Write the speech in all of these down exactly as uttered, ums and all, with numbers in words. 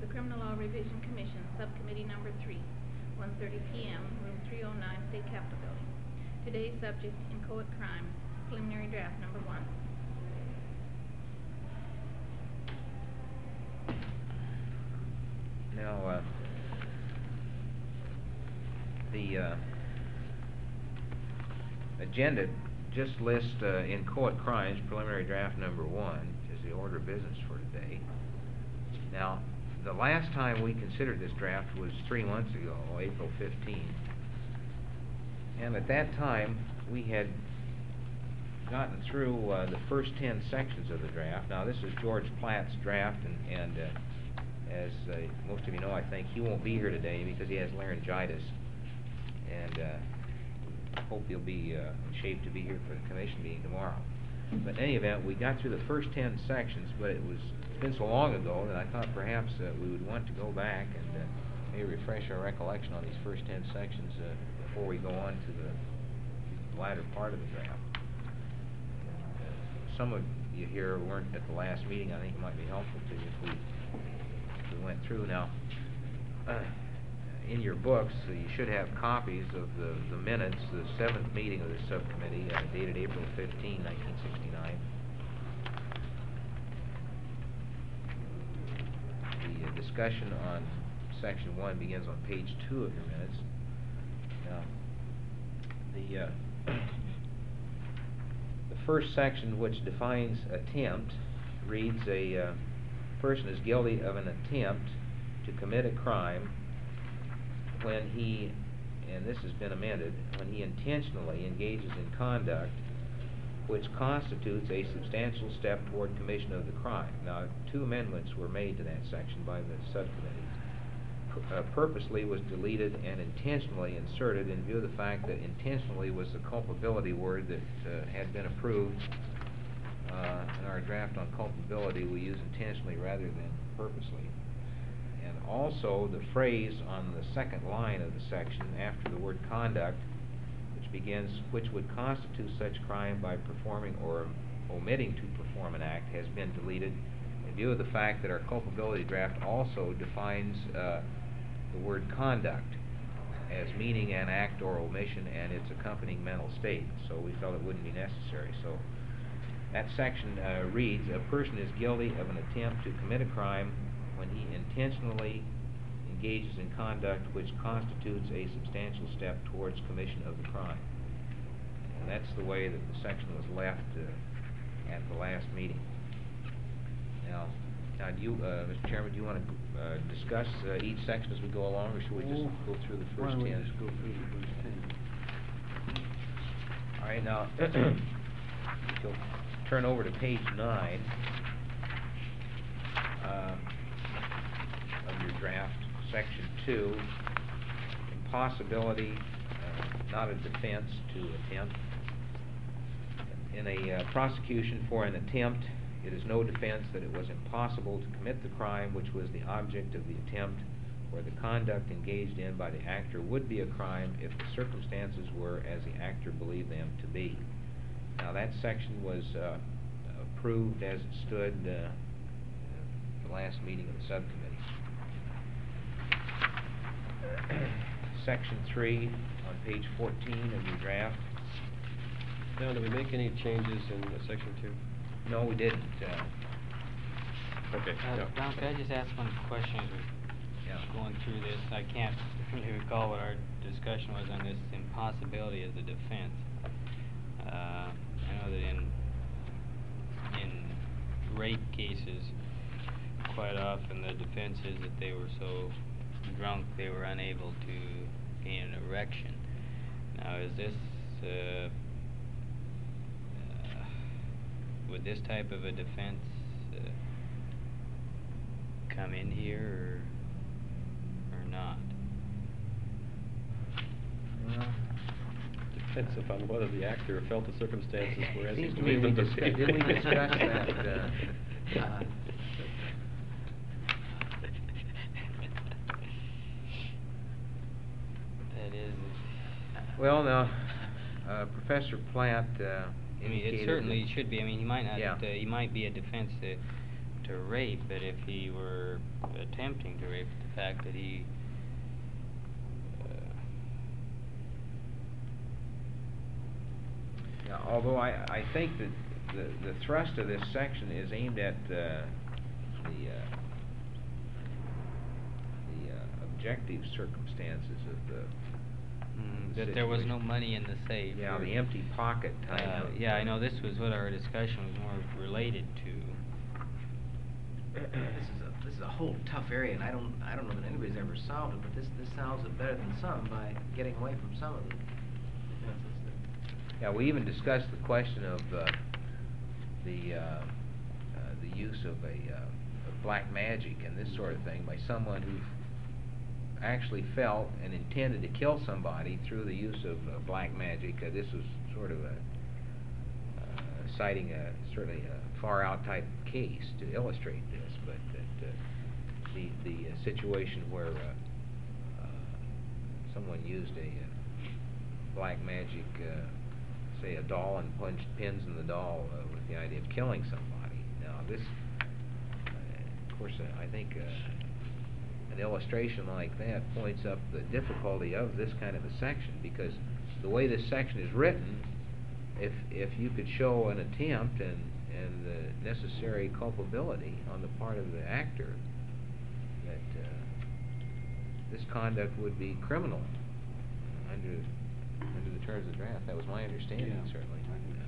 Criminal Law Revision Commission, Subcommittee Number three, one thirty p m, Room three oh nine, State Capitol Building. Today's subject, inchoate crimes, preliminary draft number one. Now, uh, the uh, agenda just lists uh, inchoate crimes, preliminary draft number one, which is the order of business for today. Now, the last time we considered this draft was three months ago, April fifteenth. And at that time, we had gotten through uh, the first ten sections of the draft. Now, this is George Platt's draft, and, and uh, as uh, most of you know, I think, he won't be here today because he has laryngitis. And uh, I hope he'll be uh, in shape to be here for the commission meeting tomorrow. But in any event, we got through the first ten sections, but it was it's been so long ago that I thought perhaps uh, we would want to go back and uh, maybe refresh our recollection on these first ten sections uh, before we go on to the latter part of the draft. Uh, some of you here weren't at the last meeting. I think it might be helpful to you if we, if we went through. Now, uh, in your books, uh, you should have copies of the, the minutes, the seventh meeting of the subcommittee, uh, dated April fifteenth, nineteen sixty-nine. The uh, discussion on section one begins on page two of your minutes. Now, the uh, the first section, which defines attempt, reads: a uh, person is guilty of an attempt to commit a crime when he, and this has been amended, when he intentionally engages in conduct which constitutes a substantial step toward commission of the crime. Now, two amendments were made to that section by the subcommittee. P uh, purposely was deleted and intentionally inserted in view of the fact that intentionally was the culpability word that uh, had been approved. Uh, in our draft on culpability, we use intentionally rather than purposely. And also the phrase on the second line of the section after the word conduct, which begins, which would constitute such crime by performing or omitting to perform an act, has been deleted in view of the fact that our culpability draft also defines uh, the word conduct as meaning an act or omission and its accompanying mental state. So we felt it wouldn't be necessary. So that section uh, reads: a person is guilty of an attempt to commit a crime when he intentionally engages in conduct which constitutes a substantial step towards commission of the crime. And that's the way that the section was left uh, at the last meeting. Now, now do you, uh, Mister Chairman, do you want to uh, discuss uh, each section as we go along, or should we just go through the first ten? Why don't we just go through the first ten? All right, now, if you'll turn over to page nine. Uh, of your draft, section two, impossibility, uh, not a defense to attempt. In a uh, prosecution for an attempt, it is no defense that it was impossible to commit the crime which was the object of the attempt, where the conduct engaged in by the actor would be a crime if the circumstances were as the actor believed them to be. Now, that section was uh, approved as it stood uh, the last meeting of the subcommittee. Section three on page fourteen of your draft. Now, did we make any changes in uh, section two? No, we didn't. Uh, okay. Uh, No. Don, could I just ask one question as we're yeah. going through this? I can't really recall what our discussion was on this impossibility as a defense. Uh, I know that in in rape cases, quite often the defense is that they were so drunk they were unable to gain an erection. Now, is this uh, uh, would this type of a defense uh, come in here or or not? Well, Depends upon whether the actor felt the circumstances were as he seems to me believed we them to discussed, be. didn't we discuss that? Uh, uh, That is, well, now, uh, Professor Platt uh, I mean, indicated it certainly that- should be. I mean, he might not. Yeah. Uh, he might be a defense uh, to rape, but if he were attempting to rape, the fact that he uh, Yeah, although I, I think that the, the thrust of this section is aimed at, uh, the, uh, the, uh, objective circumstances of the, mm, the that there was no situation. money in the safe. Yeah, or- the empty pocket type Uh, of, yeah, I uh, know this was what our discussion was more related to. This is a, this is a whole tough area, and I don't, I don't know that anybody's ever solved it, but this, this solves it better than some by getting away from some of the defenses that. Yeah, we even discussed the question of, uh, the, uh, uh, the use of a, uh, of black magic and this sort of thing by someone who actually felt and intended to kill somebody through the use of uh, black magic. Uh, this was sort of a, uh, citing a, certainly a far-out type case to illustrate this, but that, uh, the, the uh, situation where, uh, uh, someone used a, uh, black magic, uh, say a doll, and punched pins in the doll uh, with the idea of killing somebody. Now this, uh, of course, uh, I think uh, an illustration like that points up the difficulty of this kind of a section, because the way this section is written, if if you could show an attempt and and the necessary culpability on the part of the actor, that uh, this conduct would be criminal under under the terms of the draft. That was my understanding, Yeah, certainly. I think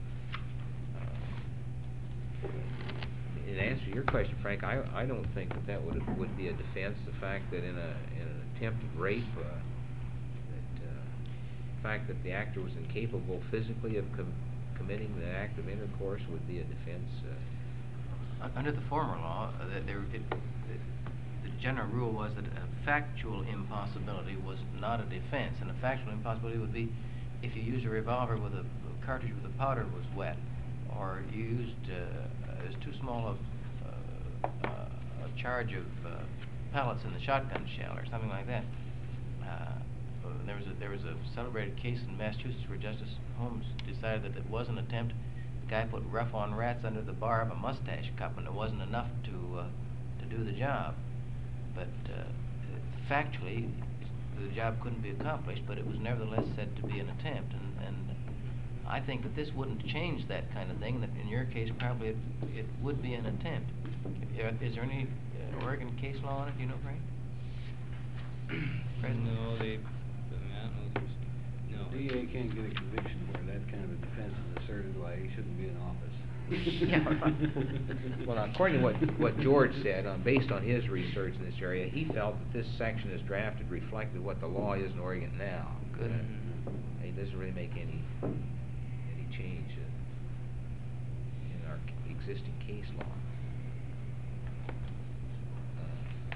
Uh, in answer to your question, Frank, I I don't think that that would would be a defense. The fact that in a in an attempted rape, uh, that uh, the fact that the actor was incapable physically of com committing the act of intercourse would be a defense. Uh, Un- Under the former law, uh, that there, it, it, the general rule was that a factual impossibility was not a defense, and a factual impossibility would be if you used a revolver with a, a cartridge with the powder was wet, or you used uh, as too small a, uh, uh, a charge of uh, pellets in the shotgun shell, or something like that. Uh, there was a there was a celebrated case in Massachusetts where Justice Holmes decided that it was an attempt. The guy put rough on rats under the bar of a mustache cup, and it wasn't enough to uh, to do the job. But uh, factually, the job couldn't be accomplished, but it was nevertheless said to be an attempt. And, and I think that this wouldn't change that kind of thing. That in your case, probably it, it would be an attempt. Is there any uh, Oregon case law on it? Do you know, Frank? President? No, they, I mean, I don't know, there's, no. D A can't get a conviction where that kind of a defense is asserted, why he shouldn't be in office. Yeah, right. Well, now, according to what, what George said, um, based on his research in this area, he felt that this section as drafted reflected what the law is in Oregon now. Good. Uh, It doesn't really make any, any change in, in our c- existing case law. Uh,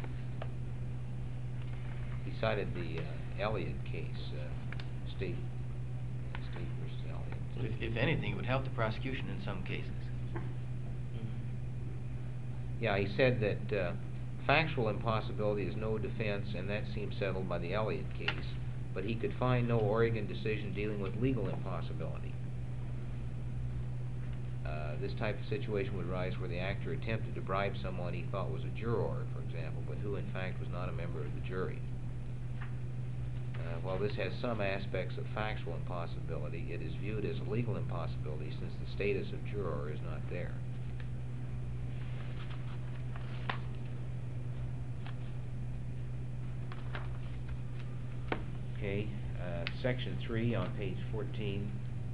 He cited the uh, Elliott case, uh, state, state versus Elliott. If, if anything, it would help the prosecution in some cases. Yeah, he said that uh, factual impossibility is no defense, and that seems settled by the Elliott case. But he could find no Oregon decision dealing with legal impossibility. Uh, this type of situation would arise where the actor attempted to bribe someone he thought was a juror, for example, but who in fact was not a member of the jury. Uh, while this has some aspects of factual impossibility, it is viewed as a legal impossibility since the status of juror is not there. Okay, uh, section three on page fourteen.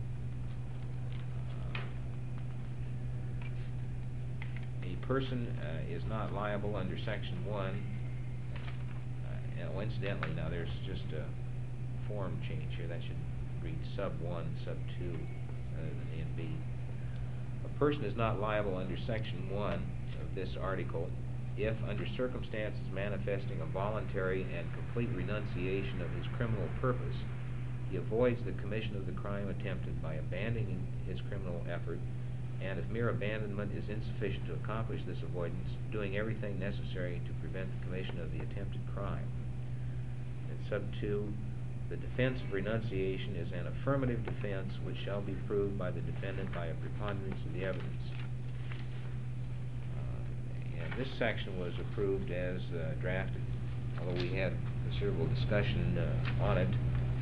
A person uh, is not liable under section one. Uh, now, incidentally, now there's just a form change here. That should read sub one, sub two, rather than A and B. A person is not liable under section one of this article if, under circumstances manifesting a voluntary and complete renunciation of his criminal purpose, he avoids the commission of the crime attempted by abandoning his criminal effort, and if mere abandonment is insufficient to accomplish this avoidance, doing everything necessary to prevent the commission of the attempted crime. In sub two, the defense of renunciation is an affirmative defense which shall be proved by the defendant by a preponderance of the evidence. Uh, this section was approved as uh, drafted, although we had considerable discussion uh, on it.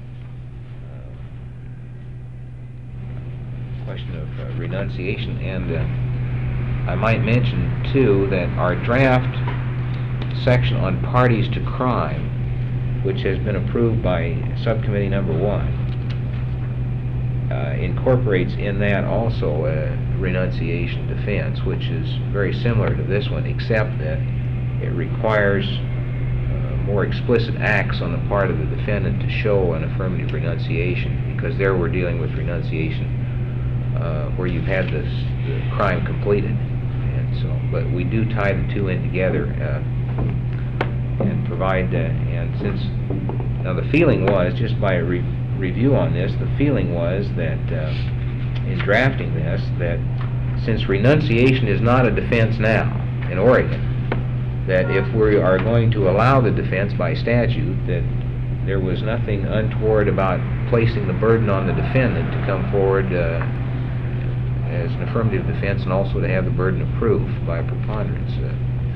Uh, question of uh, renunciation, and uh, I might mention too that our draft section on parties to crime, which has been approved by subcommittee number one, uh, incorporates in that also a renunciation defense, which is very similar to this one, except that it requires uh, more explicit acts on the part of the defendant to show an affirmative renunciation, because there we're dealing with renunciation uh, where you've had this the crime completed. And so, but we do tie the two in together uh, and provide, uh, and since, now the feeling was, just by a re review on this, the feeling was that uh, in drafting this, that since renunciation is not a defense now in Oregon, that if we are going to allow the defense by statute, that there was nothing untoward about placing the burden on the defendant to come forward uh, as an affirmative defense, and also to have the burden of proof by preponderance. Uh,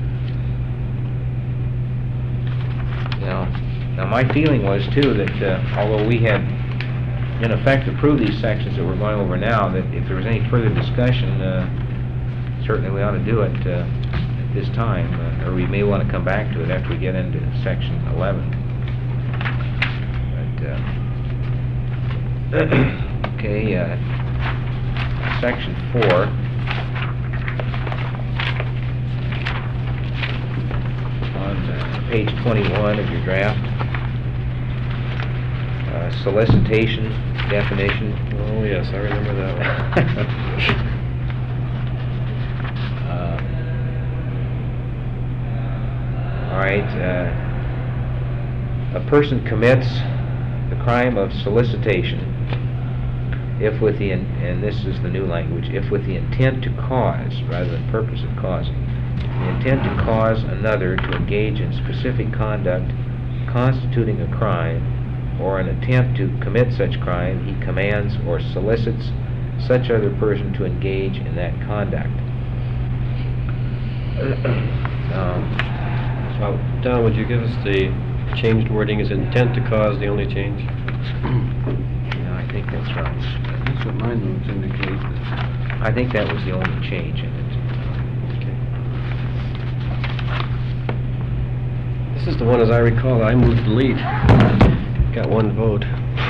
now, now my feeling was too that uh, although we had in effect approved these sections that we're going over now, that if there was any further discussion, uh, certainly we ought to do it uh, at this time, uh, or we may want to come back to it after we get into section eleven. But, uh, okay, uh, section four. On uh, page twenty-one of your draft, uh, solicitation definition. Oh yes, I remember that one. uh, all right. Uh, a person commits the crime of solicitation if with the, in and this is the new language, if with the intent to cause rather than purpose of causing, the intent to cause another to engage in specific conduct constituting a crime, or an attempt to commit such crime, he commands or solicits such other person to engage in that conduct. um, So, Don, would you give us the changed wording? Is intent to cause the only change? yeah, I think that's right. That's what my notes indicate. I think that was the only change in it. This is the one, as I recall, I moved delete. Got one vote.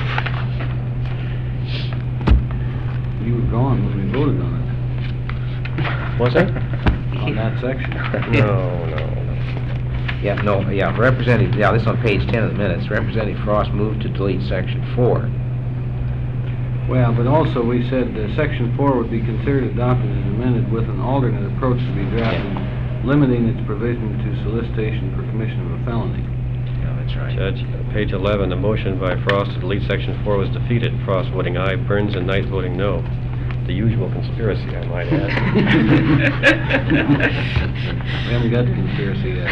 You were gone when we voted on it. Was I? On that section. No, no. Yeah, no, yeah, Representative, yeah, this is on page ten of the minutes. Representative Frost moved to delete section four. Well, but also we said uh, section four would be considered adopted as amended with an alternate approach to be drafted, limiting its provision to solicitation for commission of a felony. Yeah, that's right. Judge, uh, page eleven, the motion by Frost to delete section four was defeated. Frost voting aye, Burns and Knight voting no. The usual conspiracy, I might add. We haven't got the conspiracy yet.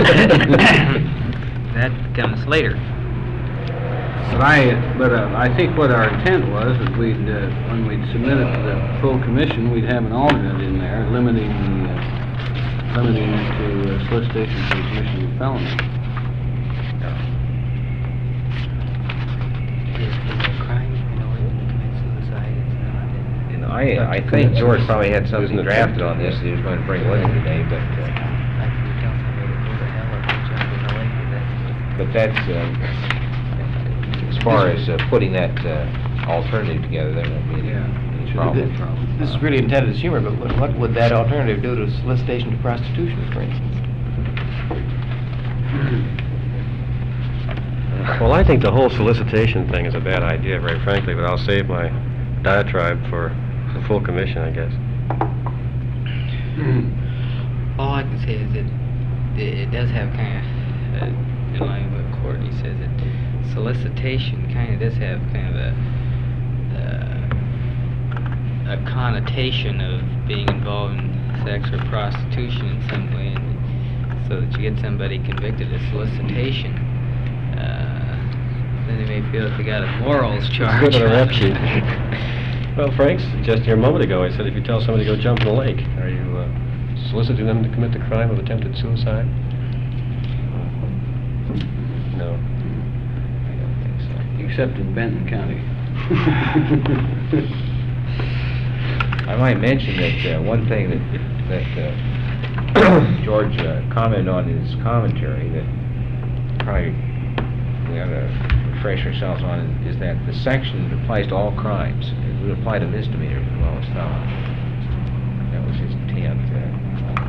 That comes later. But I, but uh, I think what our intent was is we'd, uh, when we'd submit it to the full commission, we'd have an alternate in there, limiting the, uh, limiting it to uh, solicitation for the commission of a felony. I, I think George probably had something drafted on this that he was going to bring with him today, but, uh, but that's, uh, as far as uh, putting that uh, alternative together, there won't be any, Yeah, any should problem. be a problem. This is really intended as humor, but what, what would that alternative do to solicitation to prostitution, for instance? Well, I think the whole solicitation thing is a bad idea, very frankly, but I'll save my diatribe for the full commission, I guess. All I can say is that it, it does have kind of, uh, in line with what Courtney says, that solicitation kind of does have kind of a, uh, a connotation of being involved in sex or prostitution in some way, and so that you get somebody convicted of solicitation, uh, then they may feel that they got a morals charge. It's good on a rap sheet. Well, Frank suggested here a moment ago, he said if you tell somebody to go jump in the lake, are you uh, soliciting them to commit the crime of attempted suicide? No. I don't think so. Except in Benton County. I might mention that uh, one thing that, that uh, George uh, commented on in his commentary that probably we ought to refresh ourselves on is that the section applies to all crimes. It would apply to misdemeanors as well as felonies. That was his intent. Uh,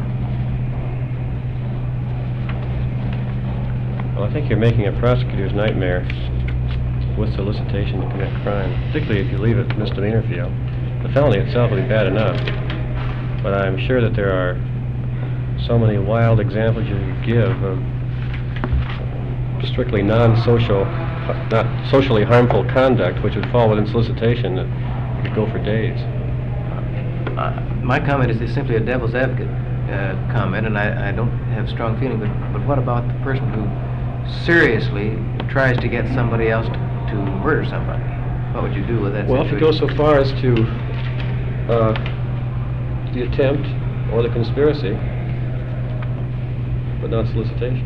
Well, I think you're making a prosecutor's nightmare with solicitation to commit crime, particularly if you leave it misdemeanor field. The felony itself will be bad enough, but I'm sure that there are so many wild examples you could give of strictly non-social, not socially harmful conduct, which would fall within solicitation, that you could go for days. Uh, my comment is, is simply a devil's advocate uh, comment, and I, I don't have strong feeling, but, but what about the person who seriously tries to get somebody else to, to murder somebody? What would you do with that Well, if you go situation? so far as to uh, the attempt or the conspiracy, but not solicitation.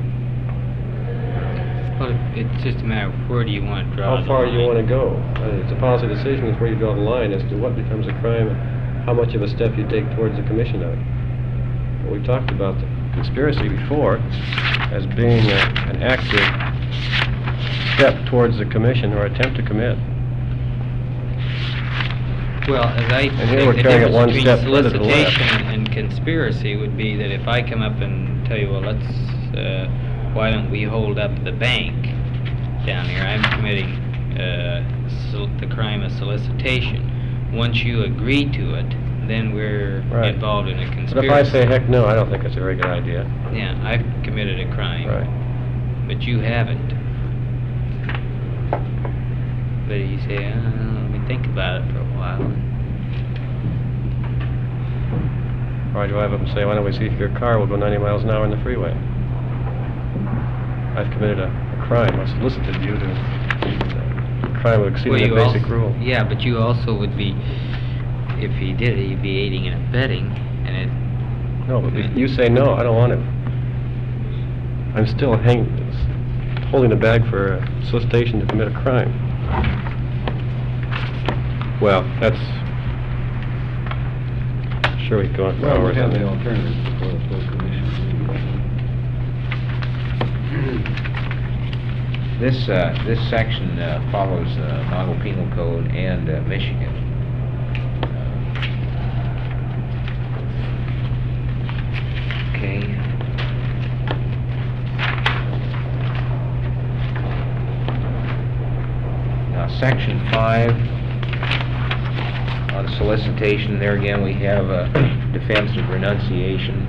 Well, it's just a matter of where do you want to draw How the far you line. want to go. Uh, It's a policy decision, it's where you draw the line as to what becomes a crime and how much of a step you take towards the commission of it. We talked about the conspiracy before as being a, an active step towards the commission or attempt to commit. Well, as I And here think we're the carrying it difference one between step further to the left. solicitation and conspiracy would be that if I come up and tell you, well, let's, uh, why don't we hold up the bank down here? I'm committing uh, sol- the crime of solicitation. Once you agree to it, then we're Right. involved in a But conspiracy. if I say, heck no, I don't think it's a very good idea. Yeah, I've committed a crime. Right. But you haven't. But you say, uh, let me think about it for a while. Or do I have them say, why don't we see if your car will go ninety miles an hour in the freeway? I've committed a, a crime. I solicited you to, a crime of Well, exceeding you the basic also- rule. Yeah, but you also would be, if he did it, you'd be aiding and abetting, and it... No, but if you say, no, I don't want it. I'm still hanging, holding the bag for uh, solicitation to commit a crime. Well, that's... Sure, we could go on for Well, we hours have on the that. alternative for the full commission. This, uh, this section uh, follows uh, Model Penal Code and uh, Michigan. Okay. Now, section five, on solicitation, there again, we have a defense of renunciation.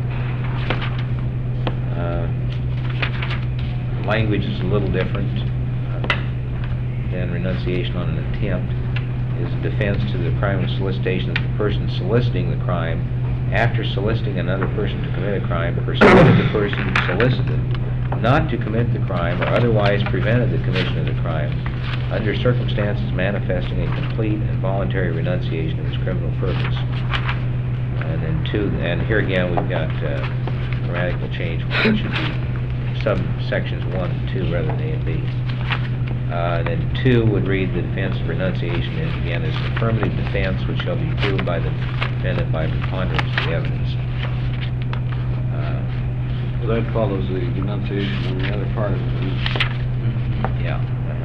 Uh, Language is a little different uh, than renunciation on an attempt. Is a defense to the crime of solicitation that the person soliciting the crime, after soliciting another person to commit a crime, persuaded the person solicited not to commit the crime or otherwise prevented the commission of the crime under circumstances manifesting a complete and voluntary renunciation of his criminal purpose. And then two, and here again we've got uh, grammatical change, which should be subsections one and two rather than A and B. Uh, and then two would read the defense of renunciation is again as an affirmative defense which shall be proved by the defendant by preponderance of the evidence. Uh, Well, that follows the denunciation on the other part of it. yeah.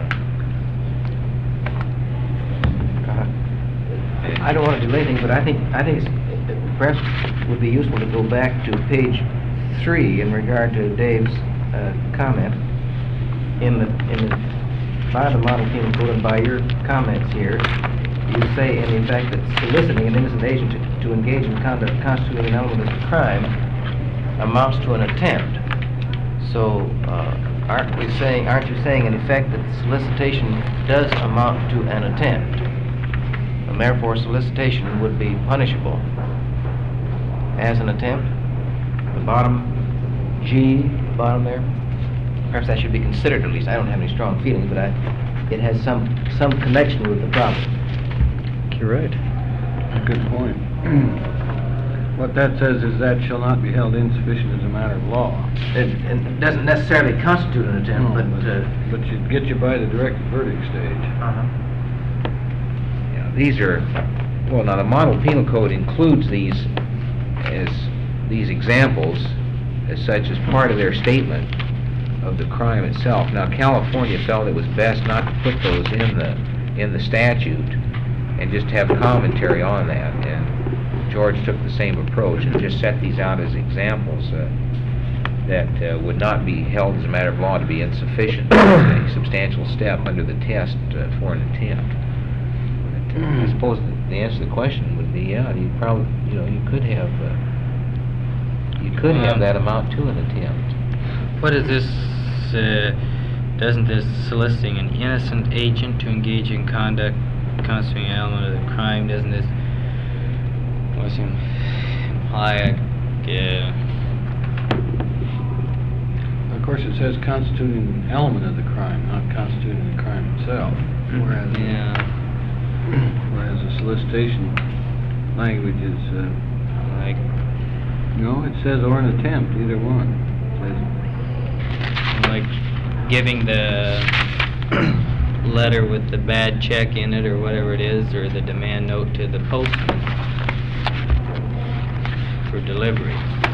uh-huh. I don't want to delay things, but I think, I think it's, it perhaps would be useful to go back to page three in regard to Dave's uh, comment. In the, in the, by the Model Penal Code and by your comments here, you say in effect that soliciting an innocent agent to, to engage in conduct constituting an element of the crime amounts to an attempt. So, uh, aren't we saying, aren't you saying in effect that solicitation does amount to an attempt? And therefore solicitation would be punishable as an attempt? The bottom G, the bottom there? Perhaps that should be considered at least. I don't have any strong feelings, but I, it has some, some connection with the problem. You're right. Good point. What that says is that shall not be held insufficient as a matter of law. It, it doesn't necessarily constitute an attempt, No, but, uh... But should get you by the directed verdict stage. Uh-huh. Yeah, these are, well, now the model penal code includes these as, these examples as such as part of their statement of the crime itself. Now, California felt it was best not to put those in the, in the statute and just have commentary on that, and George took the same approach and just set these out as examples uh, that uh, would not be held as a matter of law to be insufficient as a substantial step under the test uh, for an attempt. But, uh, I suppose the answer to the question would be, yeah, you probably, you know, you could have, uh, you could have Um, that amount to an attempt. What is this, uh, doesn't this soliciting an innocent agent to engage in conduct constituting an element of the crime, doesn't this, what's it imply, uh, Of course, it says constituting an element of the crime, not constituting the crime itself. Whereas, yeah, whereas the solicitation language is, uh, like, no, it says or an attempt, either one. It like giving the letter with the bad check in it or whatever it is, or the demand note to the postman for delivery.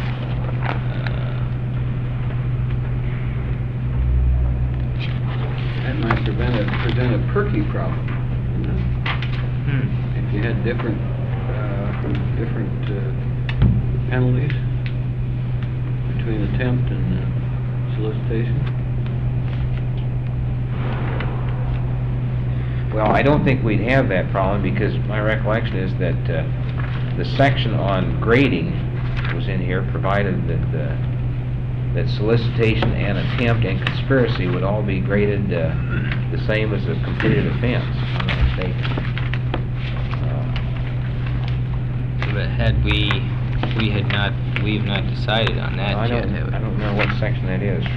That might prevent a, present a perky problem. You know? Hmm. If you had different, uh, different uh, penalties between attempt and uh, solicitation. Well, I don't think we'd have that problem because my recollection is that uh, the section on grading was in here, provided that uh, that solicitation and attempt and conspiracy would all be graded uh, the same as a completed offense, if I'm not mistaken. Uh, But had we, we had not, we've not decided on that I yet, don't, have we? I don't know what section that is.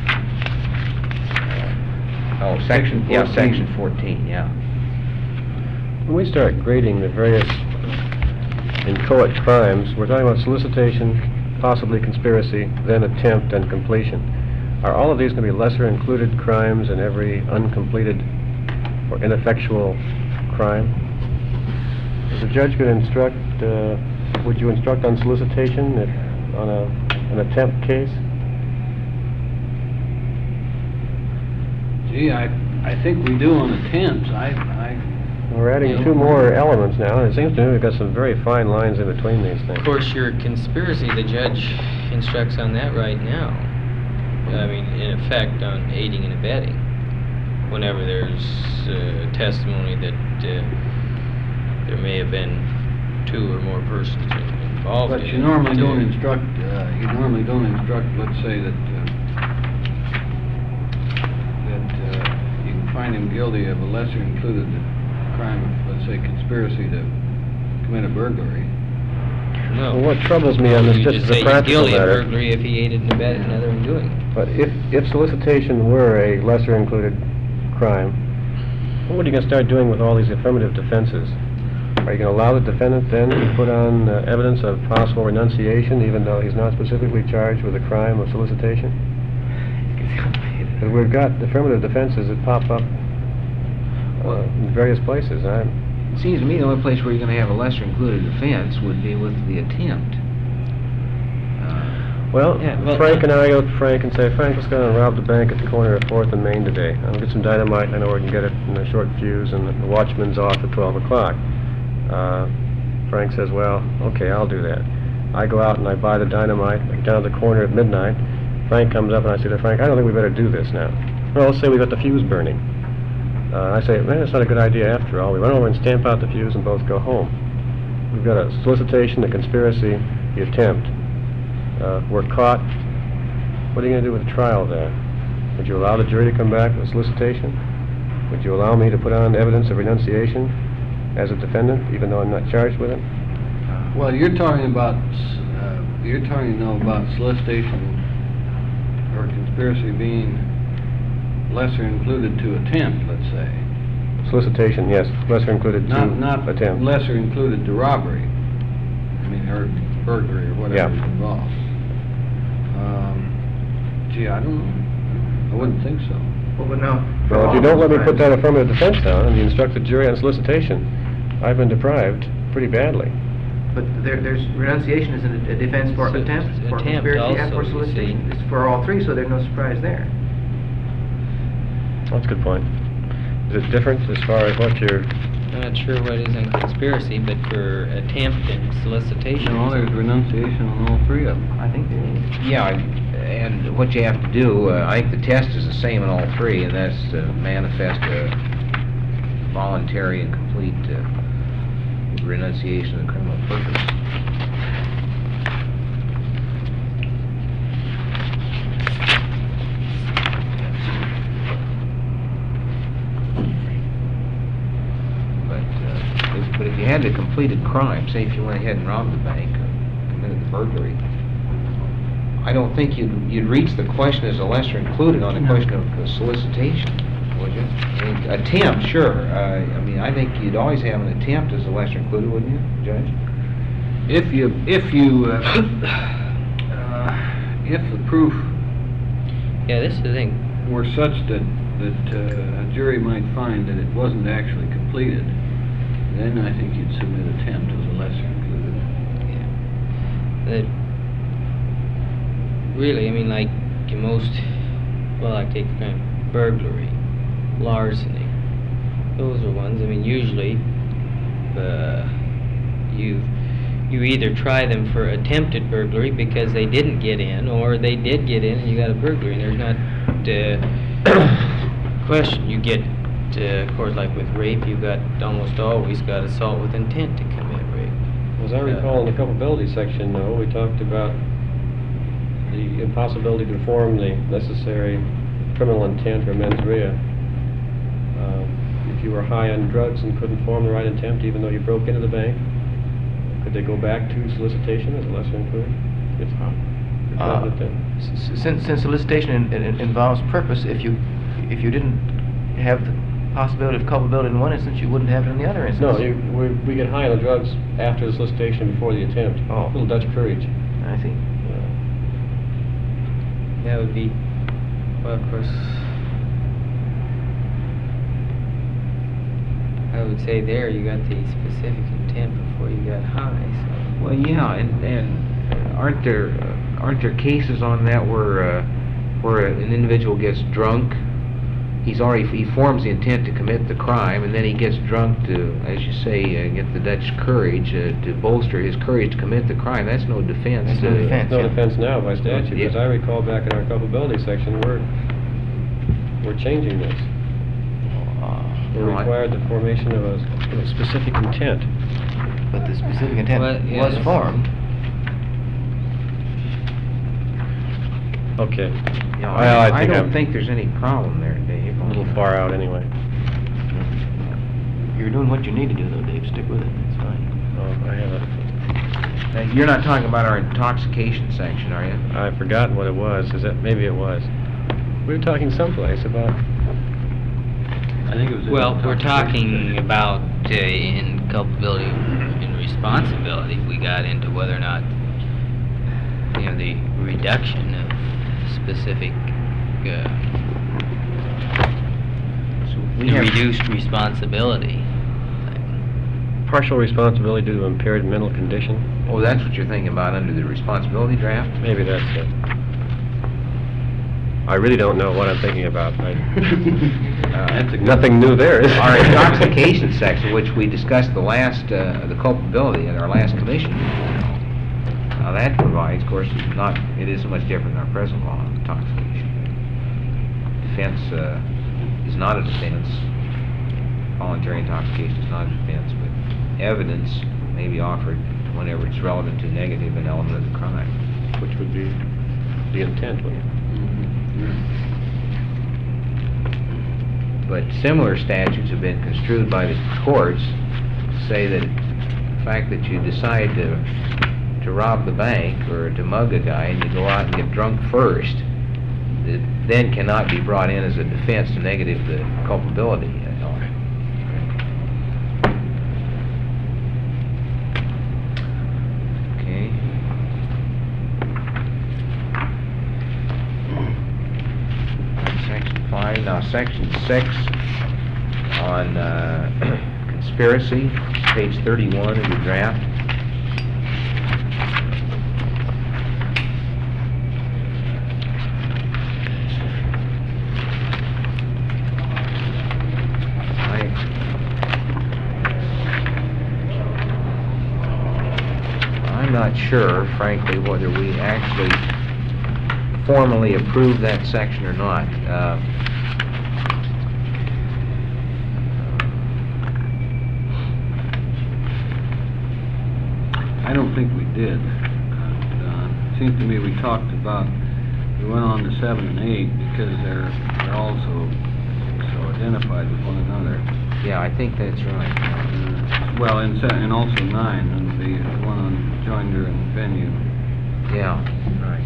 Uh, oh, section, yeah, fourteen. section fourteen, yeah. When we start grading the various inchoate crimes, we're talking about solicitation, possibly conspiracy, then attempt and completion. Are all of these going to be lesser included crimes in every uncompleted or ineffectual crime? Is the judge going to instruct, uh, would you instruct on solicitation if, on a, an attempt case? Gee, I, I think we do on attempts. I, I, We're adding Yeah. two more elements now, and it seems to me we've got some very fine lines in between these things. Of course, your conspiracy, the judge instructs on that right now. I mean, in effect, on aiding and abetting. Whenever there's uh, testimony that uh, there may have been two or more persons involved in but it. you normally uh, don't instruct, uh, you normally don't instruct, let's say that, uh, that, uh, you can find him guilty of a lesser included crime of, let's say, conspiracy to commit a burglary. No. Well, what troubles me on this, You just just as say a he's practical guilty of matter, burglary if he aided and abetted another in doing it. but if, if solicitation were a lesser included crime, what are you going to start doing with all these affirmative defenses? Are you going to allow the defendant then to put on uh, evidence of possible renunciation, even though he's not specifically charged with a crime of solicitation? Because we've got affirmative defenses that pop up uh, in various places. I, It seems to me the only place where you're going to have a lesser included offense would be with the attempt. Uh, Well, Yeah, well, Frank uh, and I go to Frank and say, Frank, let's go and rob the bank at the corner of fourth and Main today. I'll get some dynamite, and I know where we can get it in a short fuse, and the watchman's off at twelve o'clock. Uh, Frank says, well, okay, I'll do that. I go out and I buy the dynamite, I get down to the corner at midnight. Frank comes up and I say to Frank, I don't think we better do this now. Well, let's say we got the fuse burning. Uh, I say, man, it's not a good idea after all. We run over and stamp out the fuse and both go home. We've got a solicitation, a conspiracy, the attempt. Uh, we're caught. What are you going to do with the trial there? Would you allow the jury to come back with a solicitation? Would you allow me to put on evidence of renunciation as a defendant, even though I'm not charged with it? Well, you're talking about, uh, you're talking now about solicitation or conspiracy being lesser included to attempt, let's say. Solicitation, yes, lesser included to Not, not attempt. lesser included to robbery. I mean, or burglary or whatever's Yeah. involved. Um, gee, I don't know. I wouldn't think so. Well, but now. for Well, if all you don't those let me put crimes- that affirmative defense down and you instruct the jury on solicitation, I've been deprived pretty badly. But there, there's, renunciation is a defense for So- attempt, for attempt conspiracy, and for also, you see. solicitation. It's for all three, so there's no surprise there. That's a good point. Is it different as far as what you're... I'm not sure what is in conspiracy, but for attempt and solicitation. No, there's renunciation on all three of them. I think there is. Yeah, and what you have to do, uh, I think the test is the same in all three, and that's to manifest a voluntary and complete uh, renunciation of criminal purpose. But, uh, if, but if you had the completed crime, say if you went ahead and robbed the bank, or committed the burglary, I don't think you'd, you'd reach the question as a lesser included on the No. question of uh, solicitation, would you? I mean, attempt, sure, uh, I mean, I think you'd always have an attempt as a lesser included, wouldn't you, Judge? If you, if you, uh, uh, if the proof Yeah, this is the thing. were such that, that uh, a jury might find that it wasn't actually completed, then I think you'd submit attempt as a lesser included. That really, I mean, like your most, well, I take uh, burglary, larceny. Those are ones. I mean, usually, uh, you you either try them for attempted burglary because they didn't get in, or they did get in and you got a burglary. And there's not uh, question. You get, uh, of course, like with rape, you got almost always got assault with intent to commit rape. As I recall, in the culpability section, though, we talked about the impossibility to form the necessary criminal intent or mens rea. Um, If you were high on drugs and couldn't form the right intent, even though you broke into the bank, could they go back to solicitation as a lesser included? If if Uh, not intent? s- Since, since solicitation in, in, involves purpose, if you, if you didn't have the possibility of culpability in one instance, you wouldn't have it in the other instance. No, you, we, we get high on the drugs after the solicitation, before the attempt. Oh. Little Dutch courage. I see. Uh, That would be, well, of course, I would say there you got the specific intent before you got high, so. Well, yeah, and, and aren't there, uh, aren't there cases on that where, uh, where an individual gets drunk? He's already, he forms the intent to commit the crime, and then he gets drunk to, as you say, uh, get the Dutch courage, uh, to bolster his courage to commit the crime. That's no defense. That's no uh, defense. No yeah. defense now by statute, Yeah. because I recall back in our culpability section, we're, we're changing this. Uh, We're No, I- required the formation of a, of a specific intent. But the specific intent Well, yeah, was that's- formed. Okay. Yeah, Well, I I, I think don't I'm think there's any problem there, Dave. a little far out anyway. You're doing what you need to do, though, Dave. Stick with it. It's fine. Oh, I have a, Uh, you're not talking about our intoxication section, are you? I've forgotten what it was. Is that, maybe it was. We were talking someplace about, I think it was. Well, we're talking about, uh, in culpability and responsibility, we got into whether or not, you know, the reduction of specific, uh, So we the have- reduced responsibility. partial responsibility due to impaired mental condition. Oh, that's what you're thinking about under the responsibility draft? Maybe that's it. I really don't know what I'm thinking about. I, Uh, That's a good- nothing new there, is Our intoxication section, which we discussed the last, uh, the culpability at our last commission. Now, that provides, of course, is not, it isn't much different than our present law on intoxication. Defense, uh, is not a defense. Voluntary intoxication is not a defense, but evidence may be offered whenever it's relevant to negative an element of the crime. Which would be the intent, wouldn't it? But similar statutes have been construed by the courts to say that the fact that you decide to to rob the bank or to mug a guy and you go out and get drunk first, it then cannot be brought in as a defense to negative the culpability. Okay. right, now section six on uh, conspiracy, page thirty-one of your draft. I'm not sure, frankly, whether we actually formally approve that section or not. Uh, I don't think we did. Uh, it seems to me we talked about, we went on to seven and eight because they're, they're also so identified with one another. yeah, I think that's right. Uh, well, and, se and also nine, and the one on joinder and venue. Yeah, right.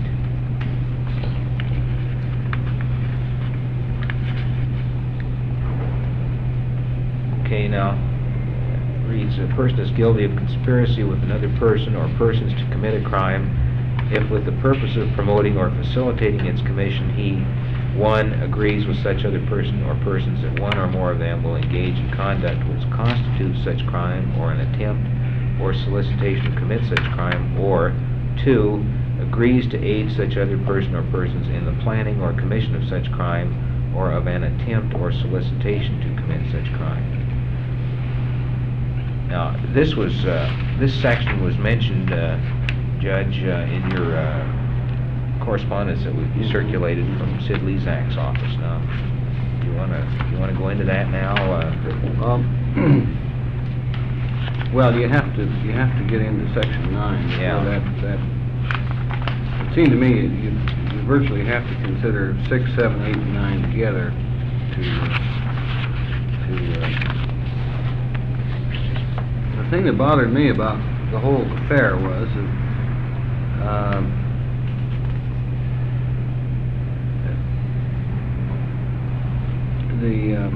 Okay, now, it reads, a person is guilty of conspiracy with another person or persons to commit a crime if with the purpose of promoting or facilitating its commission he, one, agrees with such other person or persons that one or more of them will engage in conduct which constitutes such crime or an attempt or solicitation to commit such crime, or two, agrees to aid such other person or persons in the planning or commission of such crime or of an attempt or solicitation to commit such crime. Now, this was, uh, this section was mentioned, uh, Judge, uh, in your uh, correspondence that we circulated from Sid Lezak's office. Now, you wanna, you wanna go into that now? Uh, Um, well, you have to, you have to get into section nine. so Yeah. That, that, it seemed to me you, you virtually have to consider six, seven, eight, and nine together to, to, uh, the thing that bothered me about the whole affair was that, um, the, um,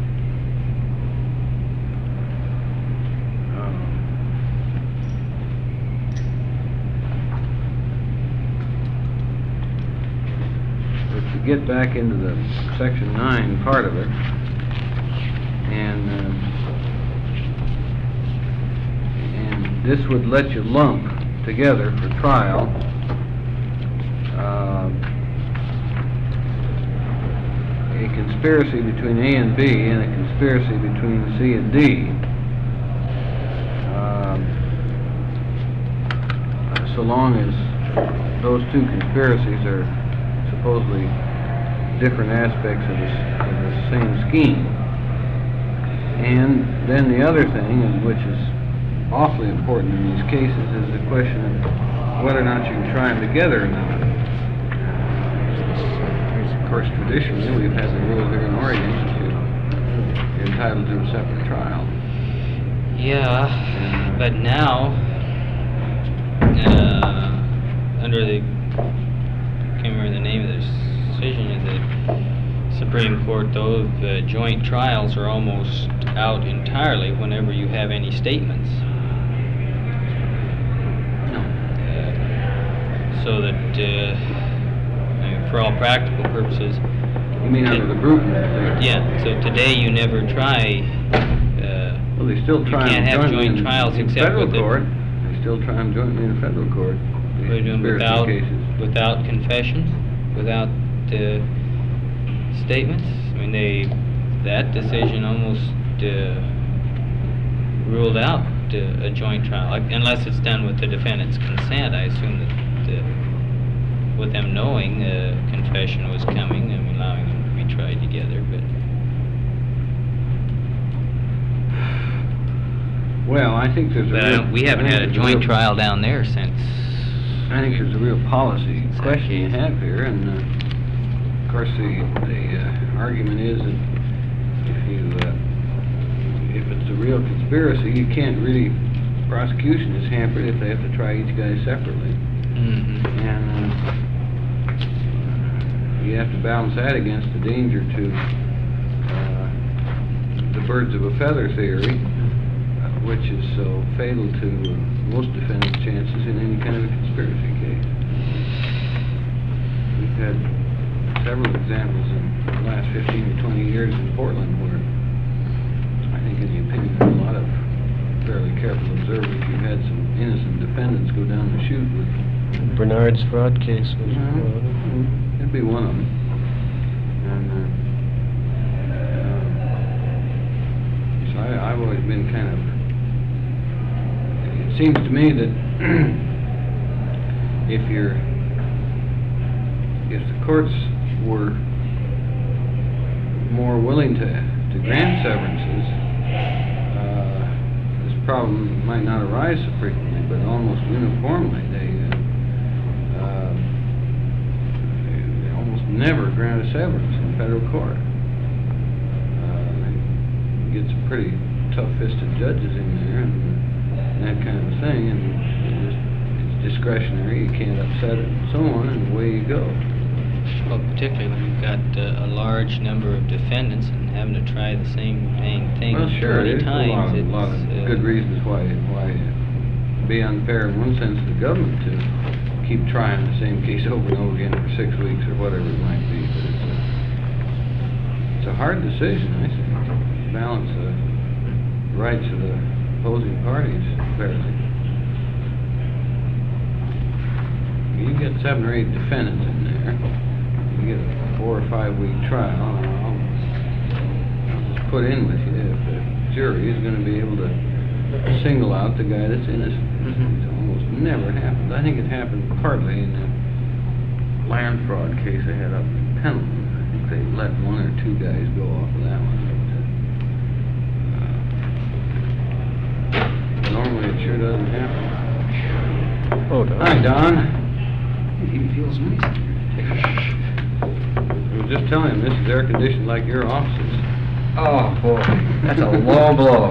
to get back into the section nine part of it, and uh, and this would let you lump together for trial uh, a conspiracy between A and B and a conspiracy between C and D, uh, so long as those two conspiracies are supposedly different aspects of the, of the same scheme. And then the other thing, and which is awfully important in these cases, is the question of whether or not you can try them together or not. Of course, traditionally, we've had the rule here in Oregon that you, you're entitled to a separate trial. Yeah, but now, uh, under the, I can't remember the name of the decision of the Supreme Court, though, the joint trials are almost out entirely whenever you have any statements. No. Uh, so that, uh, I mean, for all practical purposes. You mean under the Bruton? Yeah, so today you never try, uh, Well, they still you try them can't have jointly joint in- trials in except federal with the- court. They still try them jointly in federal court. these What are you doing conspiracy without, cases. without confessions, without uh, statements? I mean, they, that decision almost uh, ruled out uh, a joint trial, like, unless it's done with the defendant's consent. I assume that uh, with them knowing uh, confession was coming and allowing them to be tried together, but... Well, I think there's a But I real... don't- we haven't I think had a there's joint real- trial down there since... I think there's a real policy Since that question you case. have here, and, uh, of course, the, the uh, argument is that if you, uh, if it's a real conspiracy, you can't really, prosecution is hampered if they have to try each guy separately. Mm-hmm. And, uh, you have to balance that against the danger to, uh, the birds of a feather theory, uh, which is so fatal to uh, most defendants' chances in any kind of a conspiracy case. We've had several examples in the last fifteen to twenty years in Portland where I think, in the opinion of a lot of fairly careful observers, you've had some innocent defendants go down the chute with... Bernard's fraud case was Yeah, one of them. it'd be one of them. And, uh, uh, so I, I've always been kind of... It seems to me that if you're... if the courts were more willing to, to grant severances, uh, this problem might not arise so frequently, but almost uniformly they, uh, uh, they, they almost never grant a severance in federal court. Uh, they get some pretty tough-fisted judges in there and, and that kind of thing, and it just, it's discretionary, you can't upset it, and so on, and away you go. Well, particularly when you've got uh, a large number of defendants and having to try the same dang thing Well, sure, forty there's a times. lot, of- it's, lot of uh, good reasons why, why it'd be unfair in one sense to the government to keep trying the same case over and over again for six weeks or whatever it might be, but it's a, it's a hard decision, I think, to balance the rights of the opposing parties fairly. You get seven or eight defendants in there, you get a four or five week trial, and I'll, I'll just put in with you if the jury is gonna be able to single out the guy that's innocent. Mhm. It almost never happens. I think it happened partly in the land fraud case they had up in Pendleton. I think they let one or two guys go off of that one. But, uh, normally it sure doesn't happen. Oh, Don. Hi, Don. He feels nice. I was just telling him, this is air conditioned like your offices. Oh, boy, that's a low blow.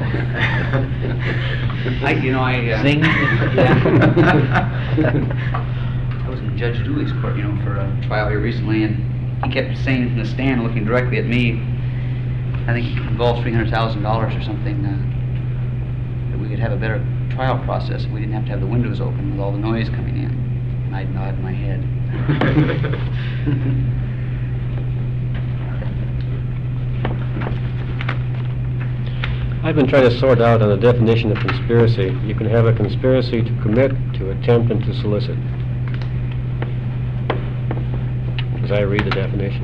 I, you know, I, uh... Zing. Yeah. I was in Judge Dooley's court, you know, for a trial here recently, and he kept saying from the stand, looking directly at me, I think it involved three hundred thousand dollars or something, uh, that we could have a better trial process if we didn't have to have the windows open with all the noise coming in. And I'd nod my head. I've been trying to sort out on the definition of conspiracy. You can have a conspiracy to commit, to attempt, and to solicit. As I read the definition.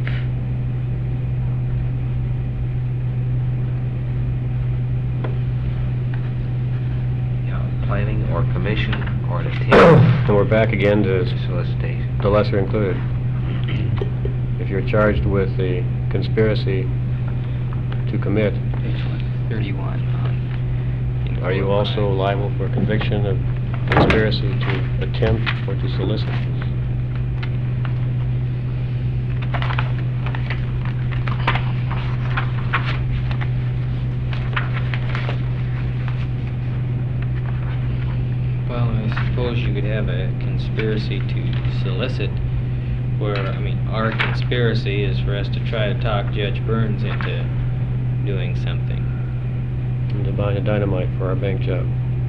Yeah, planning or commission or an attempt And we're back again to to solicitation. the lesser included. If you're charged with the conspiracy to commit, Page one thirty-one on... are you also liable for conviction of conspiracy to attempt or to solicit? Well, I suppose you could have a conspiracy to solicit, where, I mean, our conspiracy is for us to try to talk Judge Burns into doing something. And to buy a dynamite for our bank job.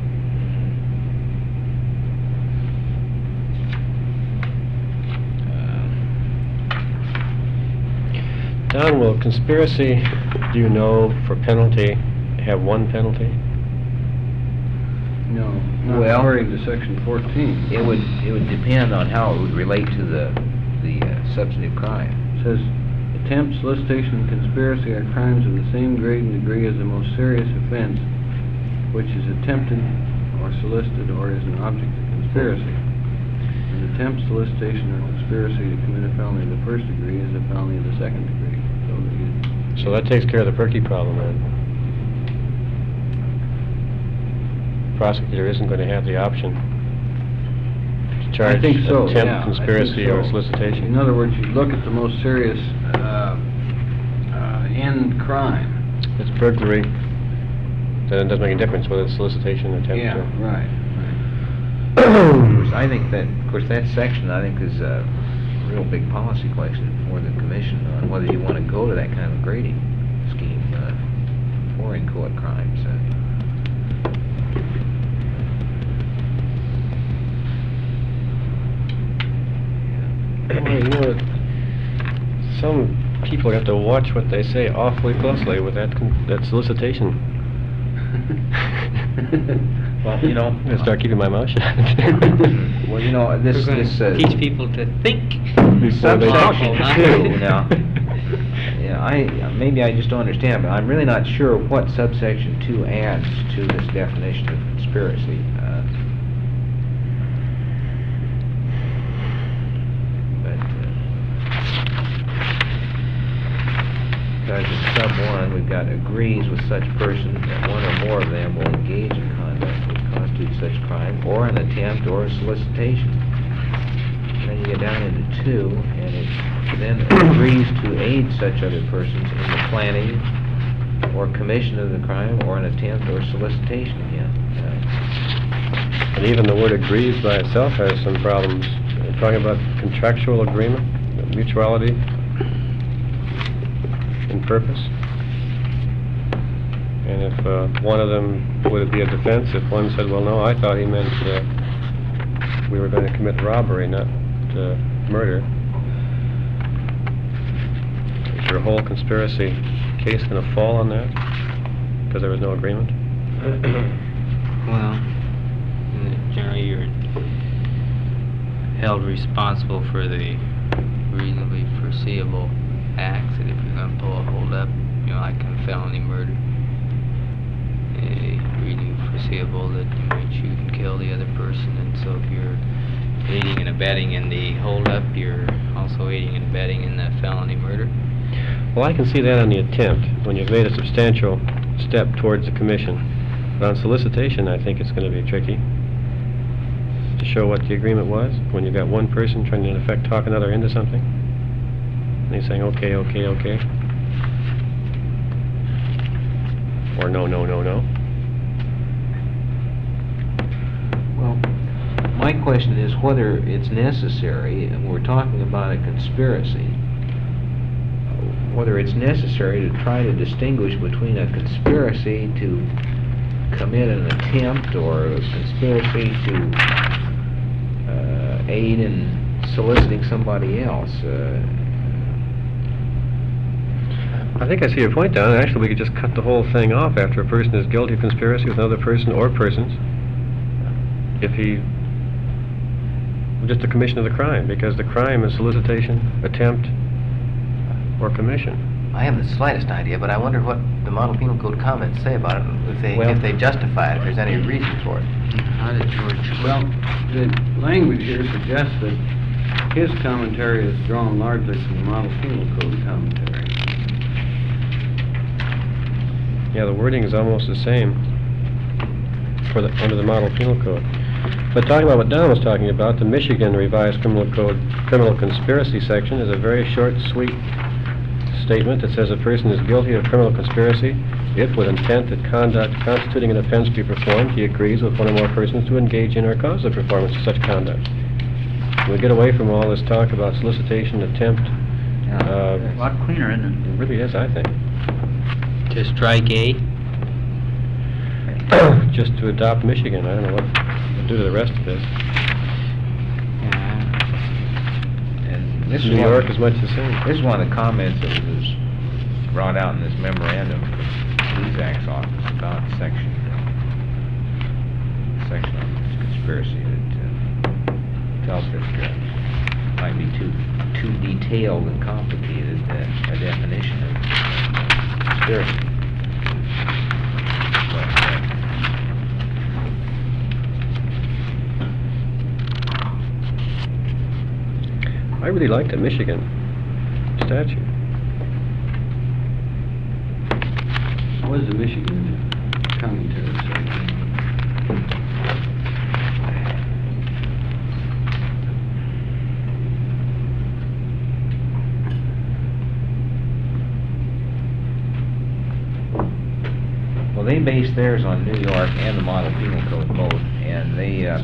Don, will conspiracy, do you know, for penalty, have one penalty? No, not Well- according to section fourteen. It would, it would depend on how it would relate to the, the uh, substantive crime. It says, attempt, solicitation, and conspiracy are crimes of the same grade and degree as the most serious offense, which is attempted or solicited or is an object of conspiracy. An attempt, solicitation, or conspiracy to commit a felony of the first degree is a felony of the second degree. So you- So that takes care of the Perky problem, then. Prosecutor isn't going to have the option to charge I think so, attempt, yeah, I think conspiracy, or so. solicitation. In other words, you look at the most serious, uh, uh, end crime. If it's burglary, then it doesn't make a difference whether it's solicitation, attempt, Yeah, or... right, Of course, I think that, of course, that section, I think, is a real big policy question for the commission on whether you want to go to that kind of grading scheme uh, for inchoate crimes. Uh, Well, you know, some people have to watch what they say awfully closely with that con that solicitation. Well, you know, I'm gonna start keeping my mouth shut. well, you know, this, We're gonna this, uh, teach people to think. Before they talk. subsection two, now, yeah, I, maybe I just don't understand, but I'm really not sure what subsection two adds to this definition of conspiracy. Uh, But, uh, because in sub one, we've got agrees with such person that one or more of them will engage in conduct which constitutes such crime, or an attempt, or a solicitation. And then you get down into two, and it then agrees to aid such other persons in the planning or commission of the crime, or an attempt or solicitation again. Uh, And even the word agrees by itself has some problems. We're talking about contractual agreement, mutuality in purpose. And if uh, one of them, would it be a defense if one said, well, no, I thought he meant uh, we were going to commit robbery, not uh, murder. Is your whole conspiracy case going to fall on that? Because there was no agreement? Well, generally you're held responsible for the reasonably foreseeable acts, and if you're going to pull a hold up, you know, like a felony murder, eh, reasonably foreseeable that you might shoot and kill the other person, and so if you're aiding and abetting in the hold up, you're also aiding and abetting in the felony murder. Well, I can see that on the attempt, when you've made a substantial step towards the commission. But on solicitation, I think it's going to be tricky to show what the agreement was, when you've got one person trying to, in effect, talk another into something. And he's saying, okay, okay, okay. Or no, no, no, no. Well, my question is whether it's necessary, and we're talking about a conspiracy, whether it's necessary to try to distinguish between a conspiracy to commit an attempt or a conspiracy to uh, aid in soliciting somebody else. Uh, I think I see your point, Don. Actually, we could just cut the whole thing off after a person is guilty of conspiracy with another person or persons, if he, just the commission of the crime, because the crime is solicitation, attempt, or commission. I haven't the slightest idea, but I wonder what the Model Penal Code comments say about it, if they, Well- if they justify it, if there's any reason for it. How did George? Well, the language here suggests that his commentary is drawn largely from the Model Penal Code commentary. Yeah, the wording is almost the same for the, under the Model Penal Code. But talking about what Don was talking about, the Michigan Revised Criminal Code Criminal Conspiracy section is a very short, sweet statement that says a person is guilty of criminal conspiracy if, with intent that conduct constituting an offense be performed, he agrees with one or more persons to engage in or cause the performance of such conduct. We get away from all this talk about solicitation, attempt. Yeah, Uh, a lot cleaner, isn't It really is, I think. To strike A? Just to adopt Michigan. I don't know what to do to the rest of this. and this New is one- York is much the same. This is one of the comments that was brought out in this memorandum from the Zach's office about section, section on conspiracy that uh, tells that uh, it might be too too detailed and complicated uh, a definition of conspiracy. But, uh, I really like the Michigan statute. What does the Michigan commentary say? Well, they base theirs on New York and the Model Penal Code both, and they, uh,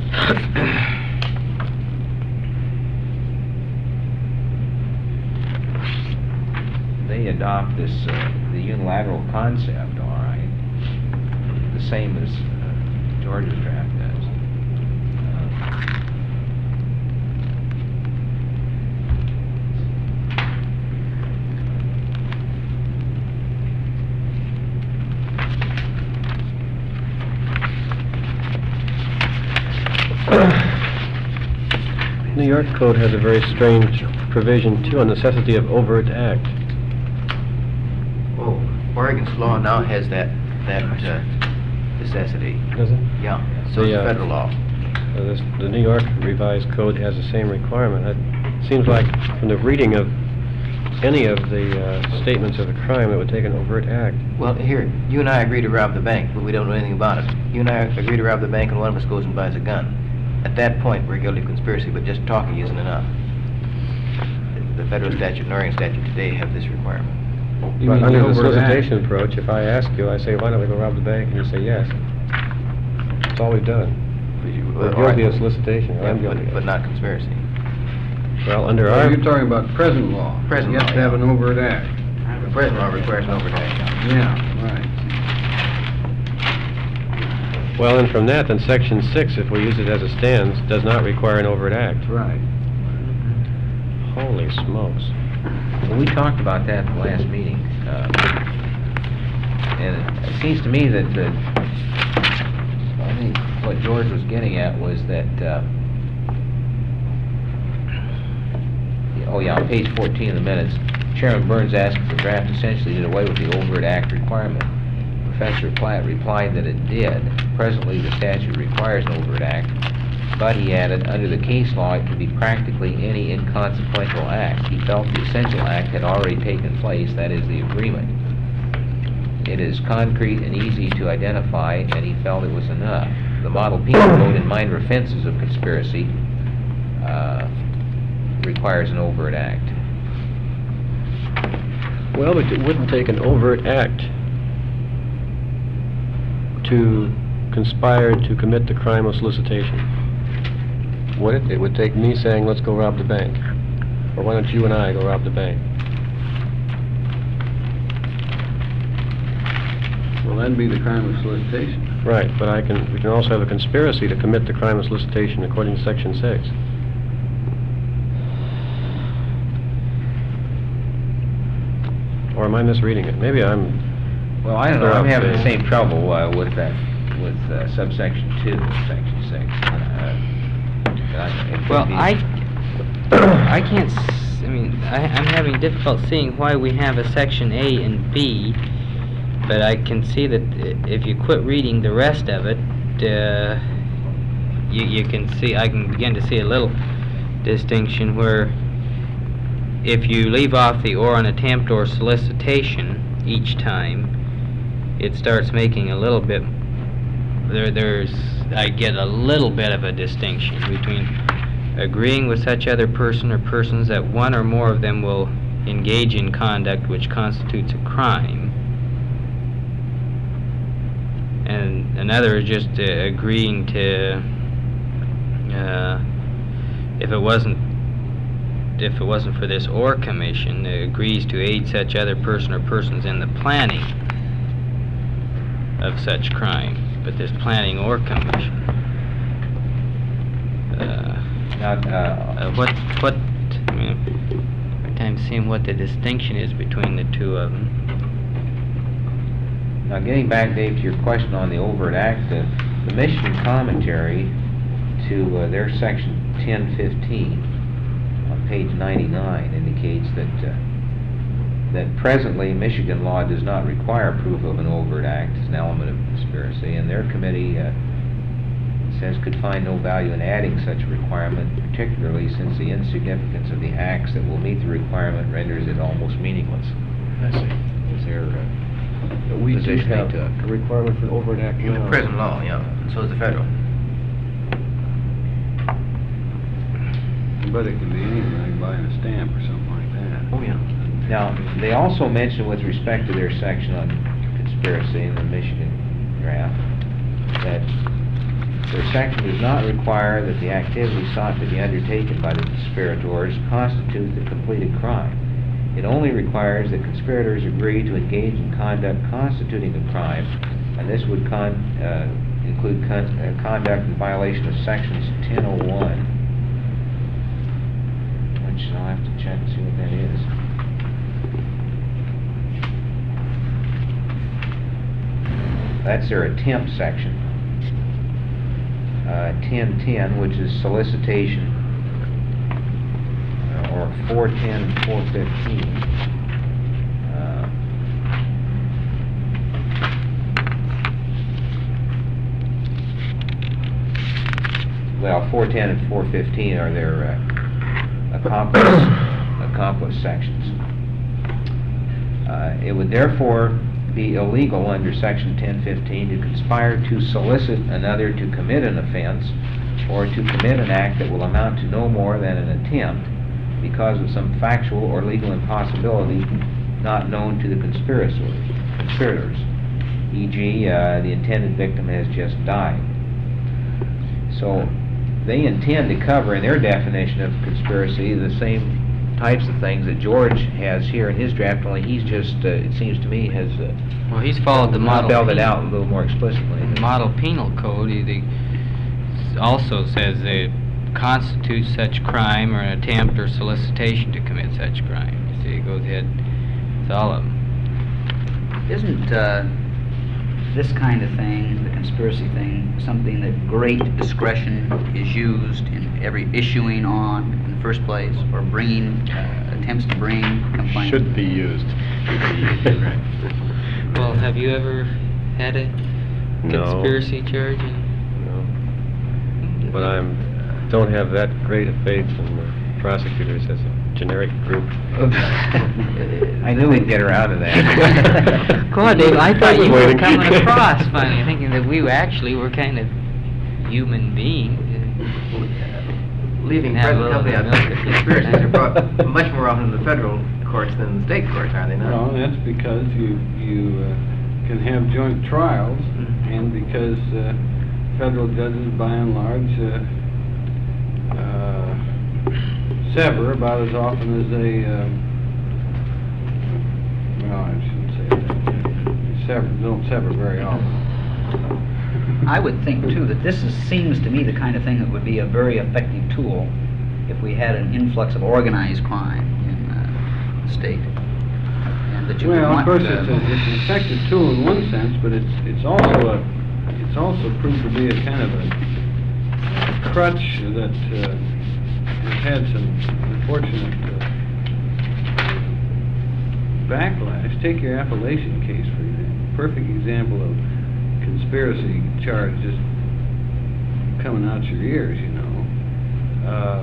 they adopt this, uh, the unilateral concept, all right, the same as uh, Georgia's draft does. Uh, York Code has a very strange provision too, on necessity of overt act. Oh, Oregon's law now has that, that uh, necessity. Does it? Yeah, so The, it's uh, federal law. Uh, this, the New York Revised Code has the same requirement. It seems like from the reading of any of the uh, statements of a crime, it would take an overt act. Well, here, you and I agree to rob the bank, but we don't know anything about it. You and I agree to rob the bank, and one of us goes and buys a gun. At that point, we're guilty of conspiracy, but just talking isn't enough. The the federal statute and Oregon statute today have this requirement. You But mean under the overt act? solicitation approach, if I ask you, I say, why don't we go rob the bank? And you say, yes. That's all we've done. We're All right. guilty of solicitation, or Yeah, I'm guilty but, of but it. not conspiracy. Well, under Well, our... you're talking about present law. Present You have law, to have yeah. an overt act. The present law requires an overt act. Yeah, right. Well, and from that, then section six, if we use it as it stands, does not require an overt act. Right. Holy smokes. Well, we talked about that at the last meeting, uh, and it, it seems to me that the, I think what George was getting at was that, uh, oh yeah, on page fourteen of the minutes, Chairman Burns asked if the draft essentially did away with the overt act requirement. Professor Platt replied that it did. Presently, the statute requires an overt act, but he added, under the case law, it can be practically any inconsequential act. He felt the essential act had already taken place, that is, the agreement. It is concrete and easy to identify, and he felt it was enough. The model penal code in minor offenses of conspiracy uh, requires an overt act. Well, but it wouldn't take an overt act to conspire to commit the crime of solicitation. Would it? It would take me saying, let's go rob the bank. Or why don't you and I go rob the bank? Well, that'd be the crime of solicitation. Right, but I can, we can also have a conspiracy to commit the crime of solicitation according to section six. Or am I misreading it? Maybe I'm... Well, I don't know, They're I'm out having the there. same trouble uh, with that, with uh, subsection two of section six. Uh, I- it could Well, be- I, I can't, s- I mean, I, I'm having difficult seeing why we have a section A and B, but I can see that i- if you quit reading the rest of it, uh, you, you can see, I can begin to see a little distinction where if you leave off the or an attempt or solicitation each time, it starts making a little bit, there, there's, I get a little bit of a distinction between agreeing with such other person or persons that one or more of them will engage in conduct which constitutes a crime, and another is just uh, agreeing to, uh, if it wasn't, if it wasn't for this or commission, uh, agrees to aid such other person or persons in the planning of such crime, but this planning or commission. Uh, Now, uh, uh, what, what, I mean, every time seeing what the distinction is between the two of them. Now, getting back, Dave, to your question on the overt act, uh, the Michigan commentary to uh, their section ten fifteen on page ninety-nine indicates that uh, that presently Michigan law does not require proof of an overt act as an element of conspiracy, and their committee uh, says could find no value in adding such a requirement, particularly since the insignificance of the acts that will meet the requirement renders it almost meaningless. I see. Is there uh, But we do position they have took? a requirement for an overt act In the now. present law, yeah, and so is the federal. But it could be anything, like buying a stamp or something like that. Oh, yeah. Now, they also mention with respect to their section on conspiracy in the Michigan draft, that their section does not require that the activity sought to be undertaken by the conspirators constitute the completed crime. It only requires that conspirators agree to engage in conduct constituting a crime, and this would con, uh, include con, uh, conduct in violation of sections ten oh one, which I'll have to check and see what that is. That's their attempt section. Uh, ten ten, which is solicitation, four ten and four fifteen. Uh, Well, four ten and four fifteen are their uh, accomplice, accomplice sections. Uh, It would therefore be illegal under section ten fifteen to conspire to solicit another to commit an offense or to commit an act that will amount to no more than an attempt because of some factual or legal impossibility not known to the conspirators, conspirators. for example, uh, the intended victim has just died. So they intend to cover in their definition of conspiracy the same types of things that George has here in his draft, only he's just, uh, it seems to me, has uh, Well, he's followed the model. spelled it penal- out a little more explicitly. The model penal code he, they s- also says that it constitutes such crime or an attempt or solicitation to commit such crime. So he goes ahead with all of them. Isn't uh, this kind of thing, the conspiracy thing, something that great discretion is used in every issuing on in the first place, or bringing, uh, attempts to bring complaints? Should be used. Well, have you ever had a No. conspiracy charge? in- No. But I'm, don't have that great a faith in the prosecutors as a generic group. I knew we'd get around to that. Go on, Dave. I thought you were Waiting. coming across funny, thinking that we actually were kind of human beings. Leaving Have a present little company, bit of out, milk. conspiracies are brought much more often to the federal courts than the state courts, are they not? Well, that's because you, you uh, can have joint trials, and because uh, federal judges, by and large, uh, uh, sever about as often as they, um, well, I shouldn't say that. They sever, don't sever very often. I would think, too, that this is, seems to me the kind of thing that would be a very effective tool if we had an influx of organized crime in uh, the state. And that you would Well, of want, course, uh, it's, a, it's an effective tool in one sense, but it's, it's also a, it's also proved to be a kind of a crutch that uh, has had some unfortunate uh, backlash. Take your Appalachian case, for example. Perfect example of conspiracy charge just coming out your ears, you know. Uh,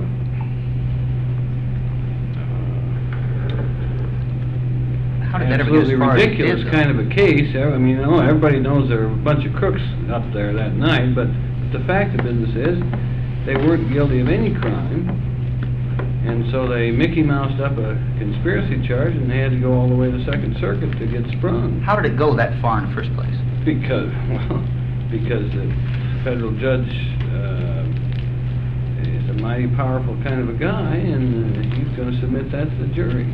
how did that ever get as absolutely far as it ridiculous did, though? kind of a case. I mean, you know, everybody knows there were a bunch of crooks up there that night, but the fact of the business is, they weren't guilty of any crime, and so they Mickey Moused up a conspiracy charge, and they had to go all the way to Second Circuit to get sprung. How did it go that far in the first place? Because, well, because the federal judge uh, is a mighty powerful kind of a guy, and uh, he's going to submit that to the jury.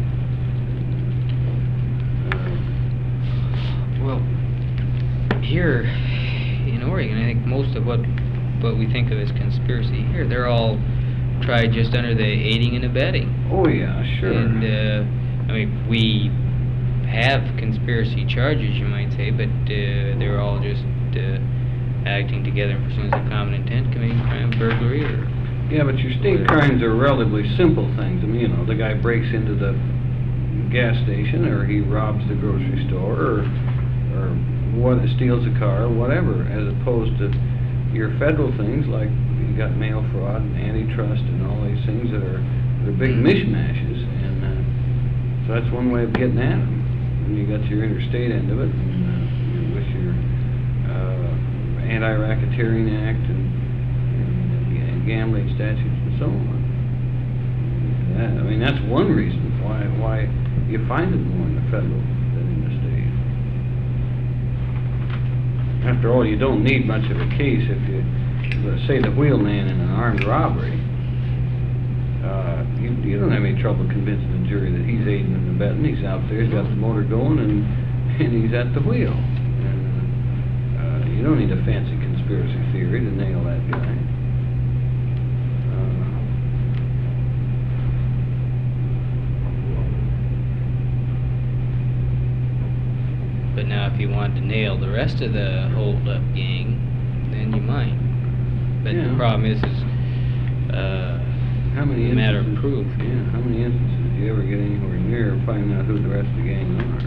Uh, Well, here in Oregon, I think most of what what we think of as conspiracy here, they're all tried just under the aiding and abetting. oh yeah, sure. And uh, I mean, we have conspiracy charges, you might say, but uh, they're all just uh, acting together in pursuance of common intent, committing crime, burglary, or Yeah, but your state crimes are relatively simple things. I mean, you know, the guy breaks into the gas station, or he robs the grocery store, or, or what, steals a car, whatever, as opposed to your federal things like you got mail fraud and antitrust and all these things that are, they're big mishmashes, and uh, so that's one way of getting at them. And you got your interstate end of it, and uh, with your uh, anti-racketeering act and, and gambling statutes and so on. That, I mean, that's one reason why why you find it more in the federal than in the state. After all, you don't need much of a case if you, let's say, the wheelman in an armed robbery. Uh, you, you don't have any trouble convincing the jury that he's aiding and abetting. He's out there, he's got the motor going, and and he's at the wheel. And uh, you don't need a fancy conspiracy theory to nail that guy. But now if you wanted to nail the rest of the hold-up gang, then you might. But Yeah. the problem is, is uh, How many a matter of instances- proof. Yeah, how many instances do you ever get anywhere near finding out who the rest of the gang are?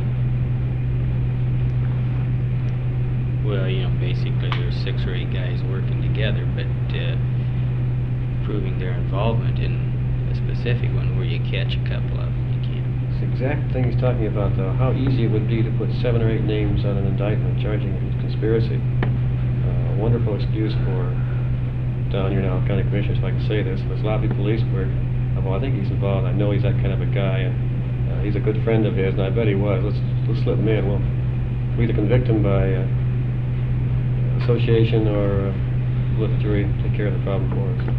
Well, you know, basically there's six or eight guys working together, but uh, proving their involvement in a specific one where you catch a couple of them, you can't. It's the exact thing he's talking about, though, how easy it would be to put seven or eight names on an indictment charging conspiracy. Uh, a wonderful excuse for, down here now, county commissioners, if I can say this, the sloppy police work. Uh, Well, I think he's involved, I know he's that kind of a guy, and uh, he's a good friend of his, and I bet he was. Let's, let's slip him in. We'll we either convict him by uh, association or uh, let the jury take care of the problem for us.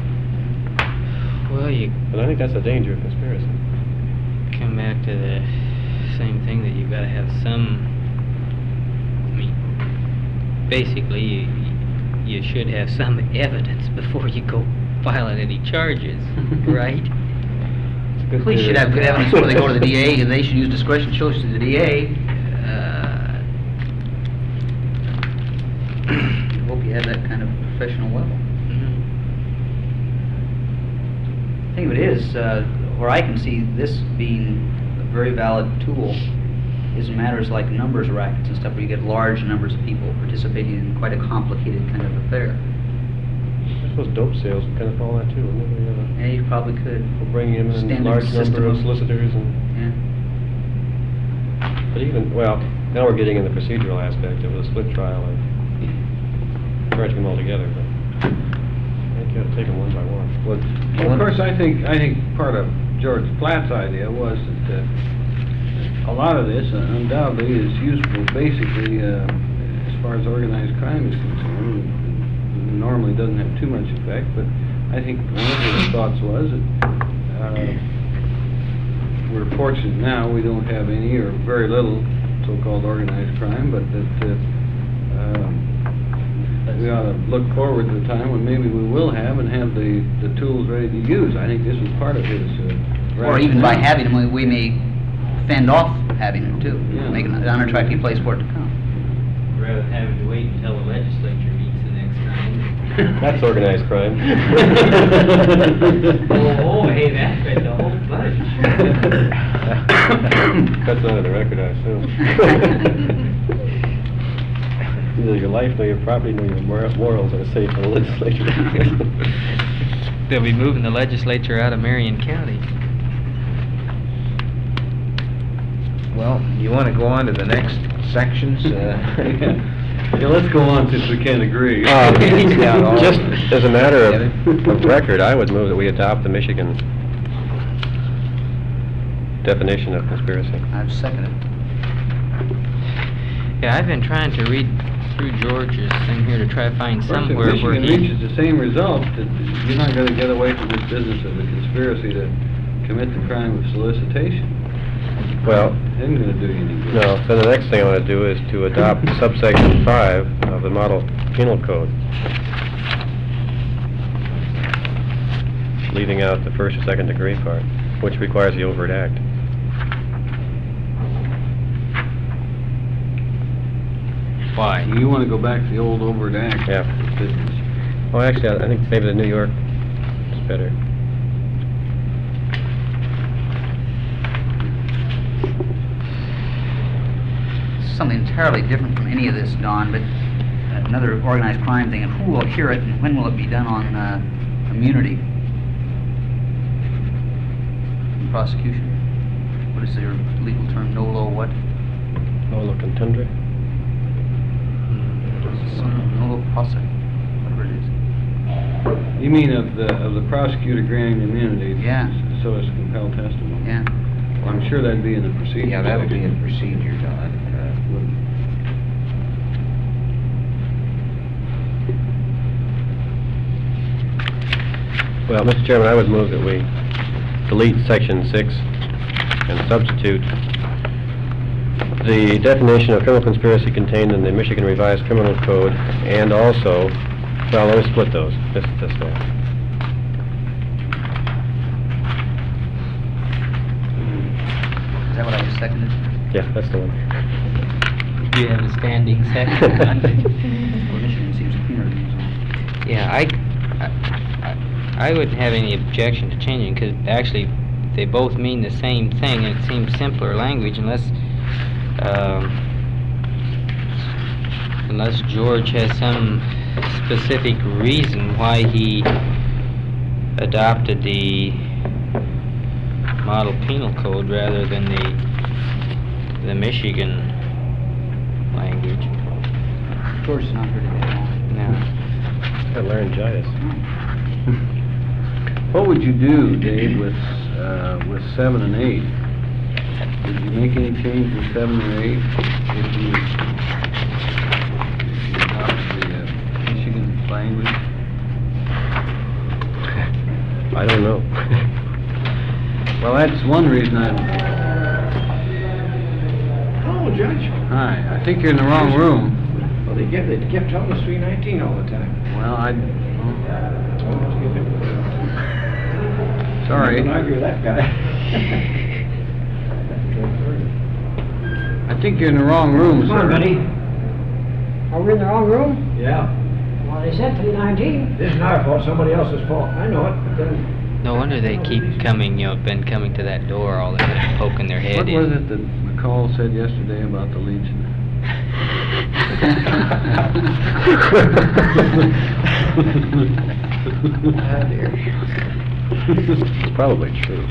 Well, you And I think that's the danger of conspiracy. come back to the same thing that you've got to have some, I mean, basically you, you should have some evidence before you go filing any charges, right? It's a good Police should theory. have good evidence before they go to the D A, and they should use discretion choice to the D A. Uh, I hope you have that kind of professional level. mhm. The thing of it is, uh, where I can see this being a very valid tool is in matters like numbers rackets and stuff, where you get large numbers of people participating in quite a complicated kind of affair. I suppose dope sales would kind of fall in that too, wouldn't it? We have a- Yeah, you probably could. We're bringing in a Standard large system number of of- solicitors and, Yeah. but even, well, now we're getting in the procedural aspect of the split trial and charging them all together, but I think you ought to take them one by one. Well, of course, I think, I think part of George Platt's idea was that, uh, a lot of this uh, undoubtedly is useful basically, uh, as far as organized crime is concerned. It normally doesn't have too much effect, but I think one of his thoughts was that, uh, we're fortunate now, we don't have any or very little so-called organized crime, but that, uh, um, we ought to look forward to the time when maybe we will have and have the, the tools ready to use. I think this was part of his, uh, Or even by rationale. having them, we- we may fend off having them too, Yeah. make an unattractive place for it to come. Rather than having to wait until the legislature meets the next time. That's organized crime. Oh, oh, hey, that fed the whole bunch. Cuts out of the record, I assume. Neither your life, nor your property, nor your mor- morals are safe in the legislature. They'll be moving the legislature out of Marion County. Well, you want to go on to the next sections? uh, Yeah, let's go on since we can't agree. Um, Yeah, all- Just as a matter Together. of, of record, I would move that we adopt the Michigan definition of conspiracy. I've seconded. Yeah, I've been trying to read through George's thing here to try to find Of course, if somewhere where Michigan he... reaches the same result, that you're not gonna get away from this business of the conspiracy to commit the crime of solicitation. Well, It isn't gonna do you any good. no, then the next thing I want to do is to adopt subsection five of the model penal code, leaving out the first or second degree part, which requires the overt act. Why? You wanna go back to the old overt act. Yeah. business. Well, actually, I I think maybe the New York is better. Something entirely different from any of this, Don, but another organized crime thing, and who will hear it, and when will it be done on, uh, immunity? In prosecution? What is their legal term, nolo what? Nolo contendere? Some nolo posse, whatever it is. You mean of the, of the prosecutor granting immunity? Yeah. s- So as to compel testimony? Yeah. Well, I'm sure that'd be in the procedure. Yeah, that would be section. in procedure, Don. Uh, Well, Mister Chairman, I would move that we delete section six and substitute the definition of criminal conspiracy contained in the Michigan Revised Criminal Code, and also, well, let me split those, this, this way. Is that what I just seconded? Yeah, that's the one. Do you have a standing second? Well, Michigan seems cleaner than these. Yeah, I, I, I- I wouldn't have any objection to changing, because actually they both mean the same thing, and it seems simpler language unless, um, unless George has some specific reason why he adopted the model penal code rather than the the Michigan language. George is not here today. No. Got laryngitis. What would you do, Dave, with, uh, with seven and eight? Did you make any change with seven or eight? If you, if you adopt the, uh, Michigan language? I don't know. Well, that's one reason I... Hello, Judge. Hi, I think you're in the wrong room. Well, they kept, they kept telling us three nineteen all the time. Well, I... Oh, Sorry. I don't argue with that guy. I think you're in the wrong room, sir. Come on, Benny. Are we in the wrong room? Yeah. Well, they said three nineteen. This isn't our fault, somebody else's fault. I know it, but then... No wonder they keep coming, you know, been coming to that door all the time, poking their head What in. was it that McCall said yesterday about the Legion? Oh, dear. It's probably true.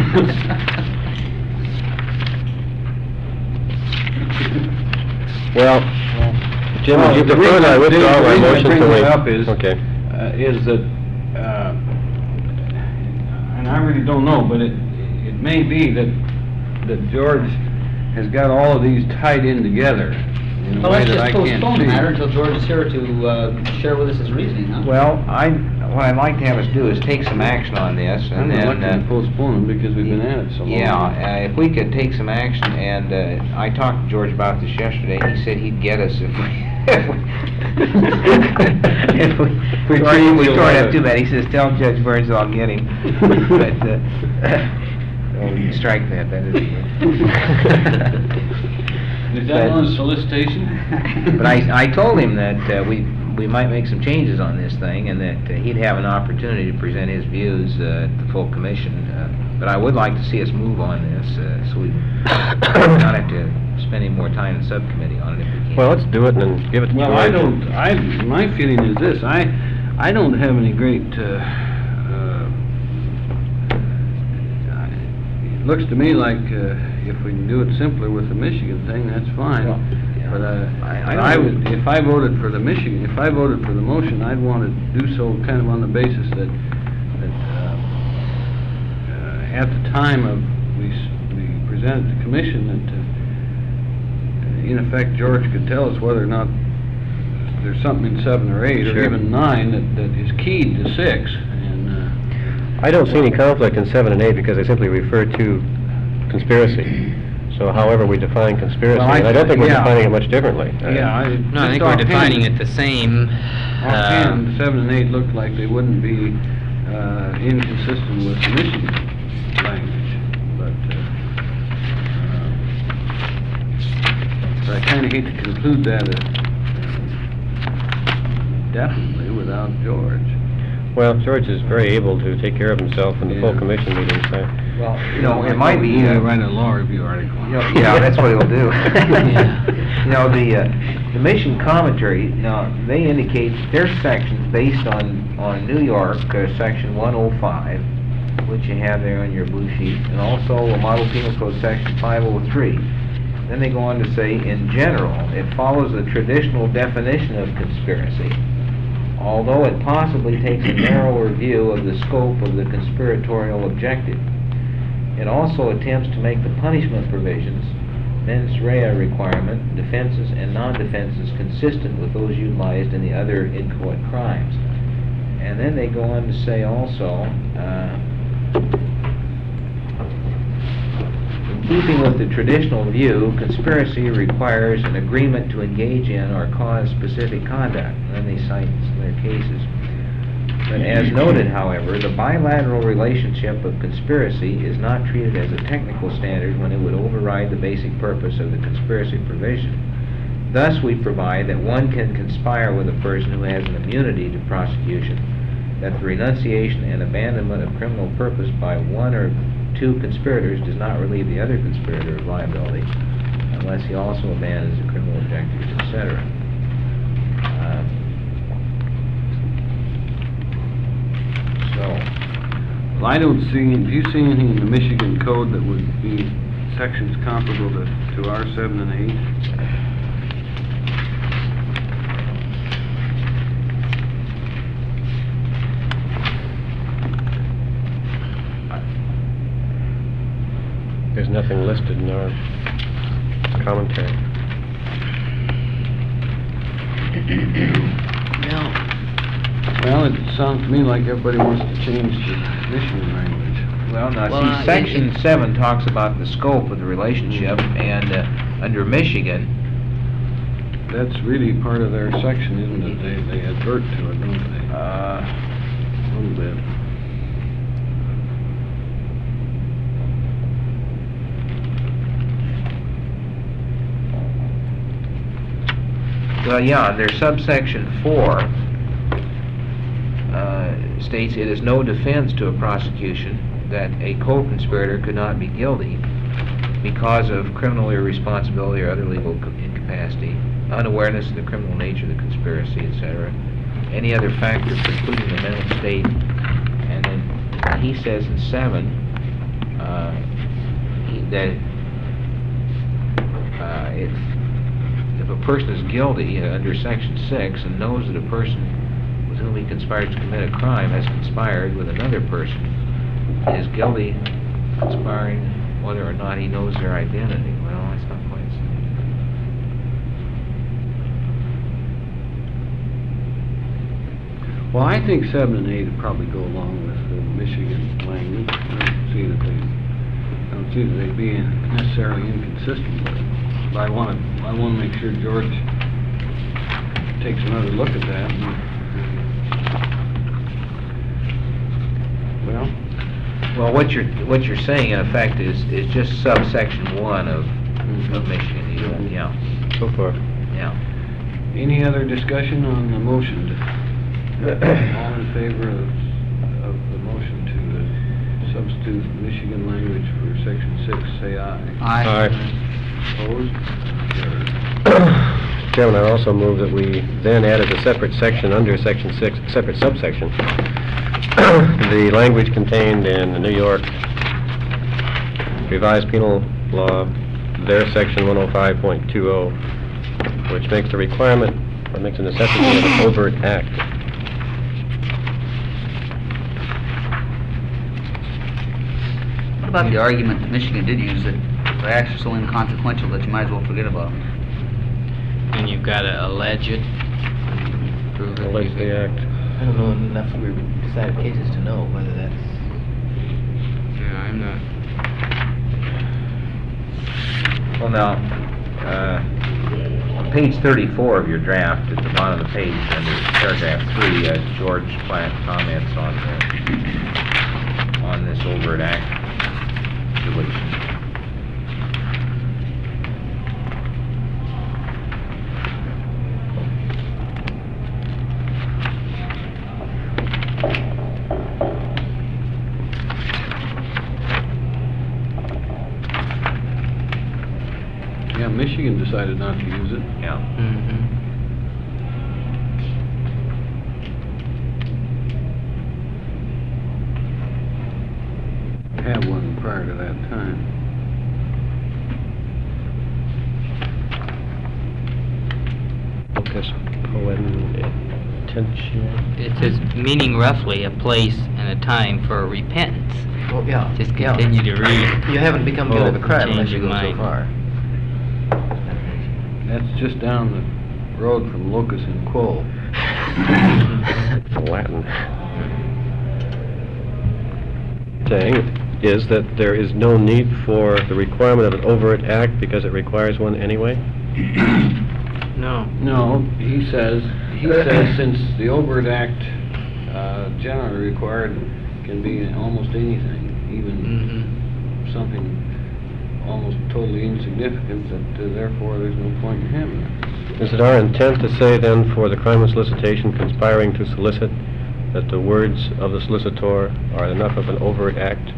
Well, Jim, Well, would you the prefer reason that I I- withdraw the my reason I motion bring till that we... up is- Okay. uh, is that, uh, and I really don't know, but it, it may be that, that George has got all of these tied in together in a Well, way let's that just I can't postpone the see. matter until George is here to, uh, share with us his reasoning, huh? Well, I, what I'd like to have us do is take some action on this, I'm and then... reluctant to uh, postpone them because we've been at it so long. Yeah, uh, if we could take some action, and uh, I talked to George about this yesterday, he said he'd get us if we... if we if we, We tore- change we the tore it up letter. too bad. He says, tell Judge Burns I'll get him. But, uh, oh, you can strike that, that isn't Is that on solicitation? But I, I told him that uh, we, we might make some changes on this thing, and that uh, he'd have an opportunity to present his views uh, at the full commission. Uh, But I would like to see us move on this, uh, so we not have to spend any more time in subcommittee on it if we can. Well, let's do it and then give it to George. Well, I don't, I, my feeling is this, I, I don't have any great, uh, uh, it looks to me like, uh, if we can do it simpler with the Michigan thing, that's fine. Well, yeah. But, uh, I- I but don't I know. would, if I voted for the Michigan, if I voted for the motion, I'd want to do so kind of on the basis that, that, uh, uh, at the time of, we, s- we presented the commission, that, uh, in effect, George could tell us whether or not there's something in seven or eight, or Sure. even nine, that, that is keyed to six, and, uh... I don't see any conflict in seven and eight because they simply refer to conspiracy. So however we define conspiracy, Well, I- and I don't think we're yeah. defining it much differently. Uh, Yeah, I... No, I just think we're offhand- defining it the same. Offhand, uh, seven and eight looked like they wouldn't be, uh, inconsistent with the Michigan language, but, uh, uh, but I kinda hate to conclude that, uh, definitely without George. Well, George is very able to take care of himself in the full Yeah. commission meetings, so... Well, you know, it might be... Yeah, uh, write a law review article. You know, yeah, that's what he'll do. Yeah. You know, the, uh, the mission commentary, now, they indicate their sections based on, on New York, uh, section one oh five, which you have there on your blue sheet, and also a model penal code section five oh three. Then they go on to say, in general, it follows the traditional definition of conspiracy, although it possibly takes a narrower view of the scope of the conspiratorial objective. It also attempts to make the punishment provisions, mens rea requirement, defenses and non-defenses consistent with those utilized in the other inchoate crimes. And then they go on to say also, uh, in keeping with the traditional view, conspiracy requires an agreement to engage in or cause specific conduct. And then they cite their cases. But as noted, however, the bilateral relationship of conspiracy is not treated as a technical standard when it would override the basic purpose of the conspiracy provision. Thus, we provide that one can conspire with a person who has an immunity to prosecution, that the renunciation and abandonment of criminal purpose by one or two conspirators does not relieve the other conspirator of liability unless he also abandons the criminal objectives, et cetera. Uh, so, Well, I don't see, do you see anything in the Michigan code that would be sections comparable to, to R seven and eight? There's nothing listed in our commentary. No. Well, it sounds to me like everybody wants to change the Michigan language. well, now, Well, see, uh, it- section it- seven talks about the scope of the relationship, and, uh, under Michigan, That's really part of their section, isn't it? They, they advert to it, don't they? uh, A little bit. well, yeah, their subsection four, uh, states it is no defense to a prosecution that a co-conspirator could not be guilty because of criminal irresponsibility or other legal co- incapacity, unawareness of the criminal nature of the conspiracy, et cetera, any other factor precluding the mental state. And then he says in seven, uh, he- that uh, if, if a person is guilty uh, under section six and knows that a person with whom he conspires to commit a crime has conspired with another person, he is guilty conspiring whether or not he knows their identity. Well, that's not quite the same. Well, I think seven and eight would probably go along with the Michigan language. I don't see that they, I don't see that they'd be necessarily inconsistent with it. But I wanna, I wanna make sure George takes another look at that and, well, Well, what you're, what you're saying in effect is, is just subsection one of, of Michigan, you don't, yeah, So far. yeah. any other discussion on the motion? All in favor of, of the motion to uh, substitute Michigan language for section six, say aye. Aye. Opposed? Carried. Chairman, I also move that we then added a separate section under section six, separate subsection. The language contained in the New York Revised Penal Law, their section one oh five point two oh, which makes the requirement, or makes a necessity of an overt act. What about the argument that Michigan did use that the acts are so inconsequential that you might as well forget about them? And you've got to allege it. Prove it. Allege the act. I don't know enough we've decided cases to know whether that's... No, I'm not. Well, now, uh, on page thirty-four of your draft, at the bottom of the page, under paragraph three, uh, George Platt comments on the, on this overt act deletion. Yeah, Michigan decided not to use it. Yeah. Mm-hmm. Had one prior to that time. Focus, poem, attention. It says, meaning roughly a place and a time for repentance. Well, yeah. Just yeah. continue to read. You haven't become guilty of a Oh, crime unless change you your go so mind. far. That's just down the road from Locus and Quo. Latin. Saying is that there is no need for the requirement of an overt act because it requires one anyway? No. No, he says, he says since the overt act, uh, generally required can be almost anything, even Mm-hmm. something almost totally insignificant, that uh, therefore there's no point in having it. Is it our intent to say then for the crime of solicitation conspiring to solicit that the words of the solicitor are enough of an overt act?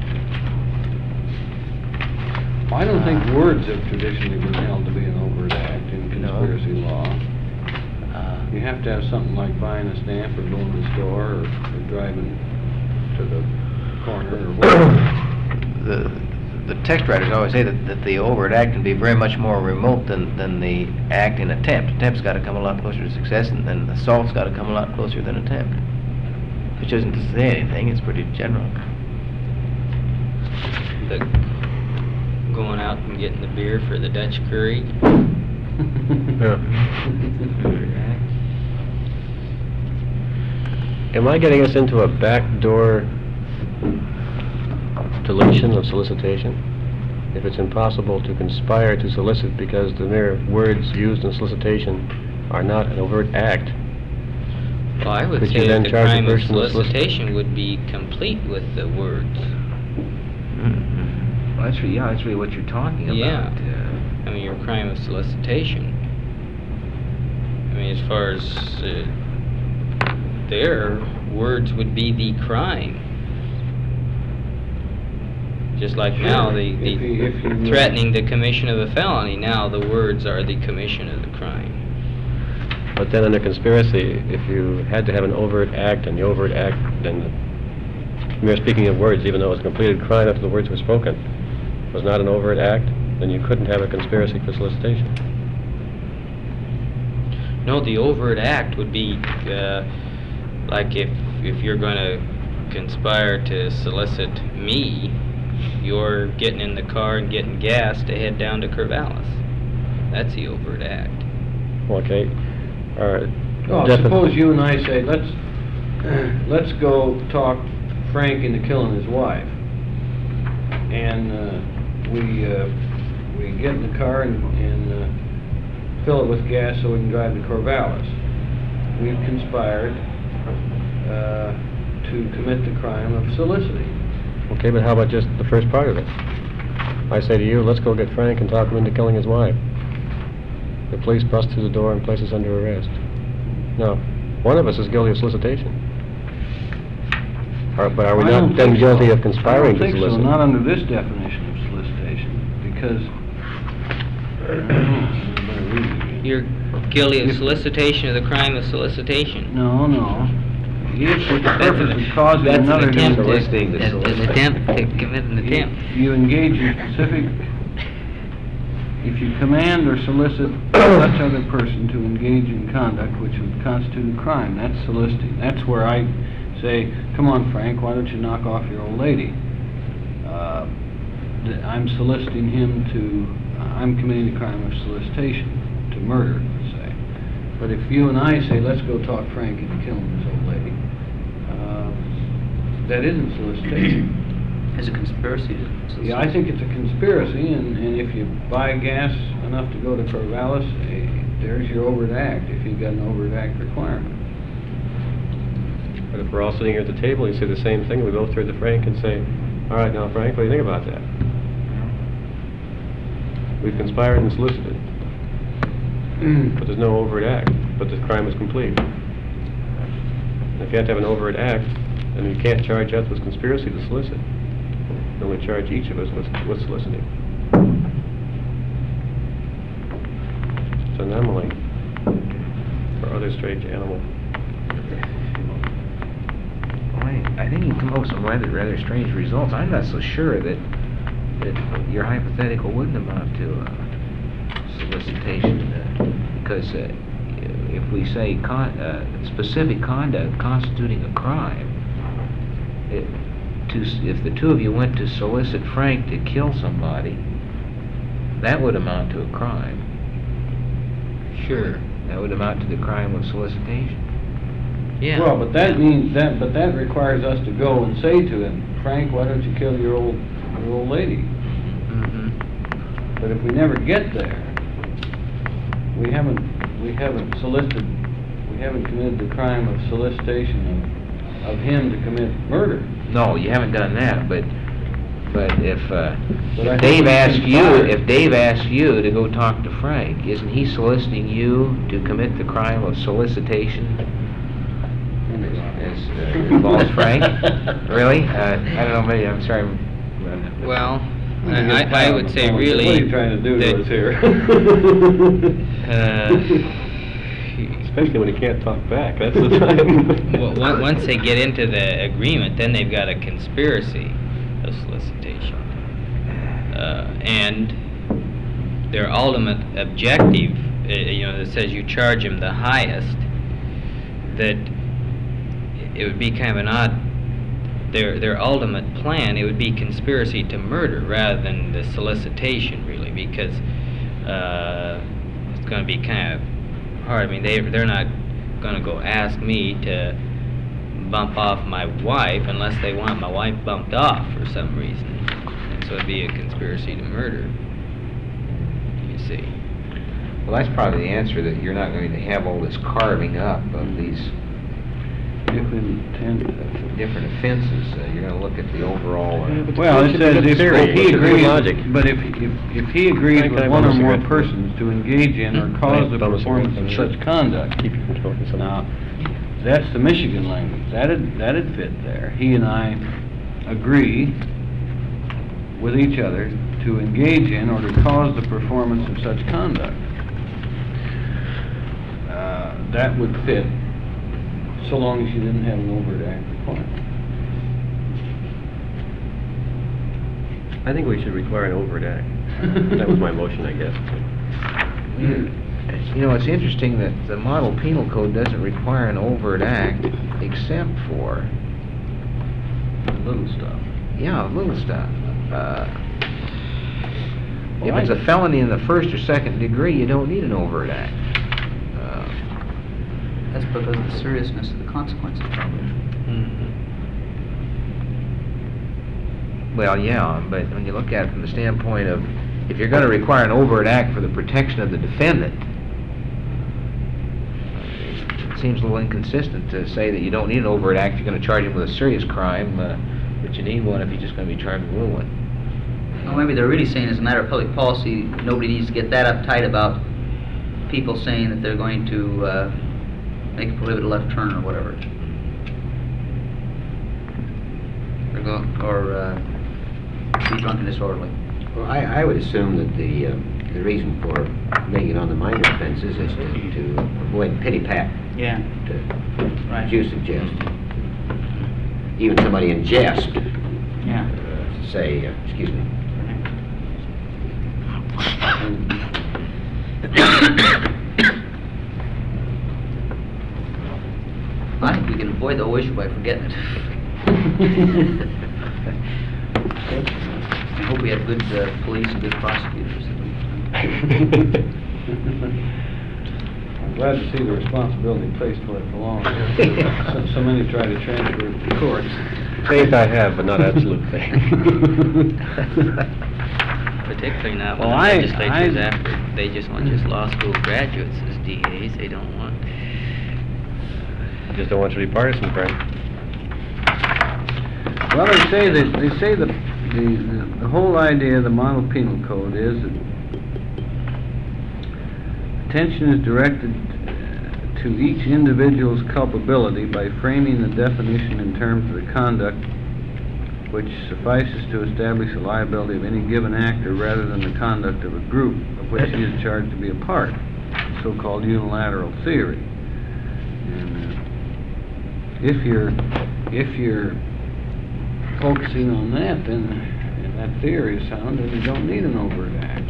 I don't think words have traditionally been held to be an overt act in No. conspiracy law. Uh, You have to have something like buying a stamp or going to the store or, or driving to the corner or whatever. the, the text writers always say that, that the overt act can be very much more remote than, than the act in attempt. Attempt's got to come a lot closer to success, and then assault's got to come a lot closer than attempt. Which isn't to say anything, it's pretty general. The going out and getting the beer for the Dutch curry. Yeah. Am I getting us into a backdoor deletion of solicitation? If it's impossible to conspire to solicit because the mere words used in solicitation are not an overt act, Well, I would could you say then that the charge a crime of person with solic- solicitation would be complete with the words. Well, that's really, yeah, that's really what you're talking about. Yeah. uh, I mean, your crime of solicitation. I mean, as far as uh, their words would be the crime. Just like now, the, the If you- if you- threatening the commission of a felony, now the words are the commission of the crime. but then under conspiracy, if you had to have an overt act, and the overt act, then the mere speaking of words, even though it was a completed crime after the words were spoken, was not an overt act, then you couldn't have a conspiracy for solicitation. No, the overt act would be, uh, like if, if you're gonna conspire to solicit me, you're getting in the car and getting gas to head down to Corvallis. That's the overt act. Okay, all right. Oh, Defi- suppose you and I say, let's, let's go talk Frank into killing his wife. And, uh, we, uh, we get in the car and, and, uh, fill it with gas so we can drive to Corvallis. We've conspired, uh, to commit the crime of soliciting. Okay, but how about just the first part of it? I say to you, let's go get Frank and talk him into killing his wife. The police bust through the door and place us under arrest. Now, one of us is guilty of solicitation. Are, but are we I don't not then think guilty so. of conspiring I to don't think so, solicit? not under this definition of solicitation, because, I don't know, I better read it again. You're guilty of If- solicitation of the crime of solicitation. No, no. If with the That's an- purpose of causing that's an another to... attempt to- Soliciting the an- An solicitor. attempt to commit an You- attempt. You engage in specific, if you command or solicit such other person to engage in conduct which would constitute a crime, that's soliciting. That's where I say, come on, Frank, why don't you knock off your old lady? Uh, th- I'm soliciting him to, uh, I'm committing the crime of solicitation, to murder, let's say. But if you and I say, let's go talk Frank into killing this old lady, uh, that isn't solicitation. As a conspiracy. to- Yeah, I think it's a conspiracy, and, and if you buy gas enough to go to Corvallis, eh, there's your overt act, if you've got an overt act requirement. But if we're all sitting here at the table, you say the same thing, we both turn to Frank and say, all right, now Frank, what do you think about that? We've conspired and solicited, but there's no overt act, but the crime is complete. And if you have to have an overt act, then you can't charge us with conspiracy to solicit. You only charge each of us with, with soliciting. It's an anomaly or other strange animal. I, I think you come up with some rather, rather strange results. I'm not so sure that, that your hypothetical wouldn't amount to uh, solicitation, uh, because uh, if we say con uh, specific conduct constituting a crime, it, to, s- if the two of you went to solicit Frank to kill somebody, that would amount to a crime. Sure. Mm-hmm. That would amount to the crime of solicitation. Yeah. Well, but that means, that, but that requires us to go and say to him, Frank, why don't you kill your old, your old lady? Mm-hmm. But if we never get there, we haven't, we haven't solicited, we haven't committed the crime of solicitation of, of him to commit murder. No, you haven't done that, but, but if, uh, But I if think Dave we asked you, conspired. if Dave asked you to go talk to Frank, isn't he soliciting you to commit the crime of solicitation? as, uh, involves Frank? Really? Uh, I don't know, maybe, I'm sorry. Well, I, I I would say really. What are you trying to do to that, us here? uh, Especially when he can't talk back, that's the time. Well, on- once they get into the agreement, then they've got a conspiracy of solicitation. Uh, and their ultimate objective, uh, you know, that says you charge them the highest, that it would be kind of an odd, their, their ultimate plan, it would be conspiracy to murder rather than the solicitation, really, because uh, it's going to be kind of hard. I mean, they, they're not going to go ask me to bump off my wife unless they want my wife bumped off for some reason. And so it'd be a conspiracy to murder, you see. Well, that's probably the answer, that you're not going to have all this carving up of these Different intent. different offenses. Uh, You're going to look at the overall. uh, Well, it says if theory, if he it's a good agrees, logic. but if, if, if he agrees Frank, with I one or almost more agree. persons to engage in or cause the I almost agree. performance of such conduct. Keep you from talking something. Now, that's the Michigan language. That'd, that'd fit there. He and I agree with each other to engage in or to cause the performance of such conduct. Uh, that would fit, so long as you didn't have an overt act requirement. I think we should require an overt act. That was my motion, I guess. You know, it's interesting that the model penal code doesn't require an overt act except for, Little stuff. yeah, little stuff. Uh, If Well, it's I- a felony in the first or second degree, you don't need an overt act. Uh, That's because of the seriousness of the consequences, probably. Well, yeah, but when you look at it from the standpoint of, if you're going to require an overt act for the protection of the defendant, it seems a little inconsistent to say that you don't need an overt act if you're going to charge him with a serious crime, uh, but you need one if you're just going to be charged with a little one. Well, maybe they're really saying as a matter of public policy, nobody needs to get that uptight about people saying that they're going to uh, make a prohibited left turn or whatever. Or go, or uh, be drunk and disorderly. Well, I, I would assume that the, uh, the reason for making it on the minor offenses is to, to avoid pity pat, Yeah. to, Right. as you suggest. Even somebody in jest, Yeah. uh, say, uh, excuse me. I think we can avoid the whole issue by forgetting it. I hope we have good uh, police and good prosecutors. I'm glad to see the responsibility placed where it belongs. So, so many try to transfer it to courts. Faith I have, but not absolute faith. Particularly not when Well, the I- legislature's I- after, they just want just law school graduates as D As, they don't want. Just don't want you to be partisan, Frank. Well, they say that, they say the, the, the- the whole idea of the model penal code is that attention is directed uh, to each individual's culpability by framing the definition in terms of the conduct which suffices to establish the liability of any given actor rather than the conduct of a group of which he is charged to be a part, the so-called unilateral theory. And, uh, if you're, if you're focusing on that, then, and that theory is sound, then you don't need an overt act.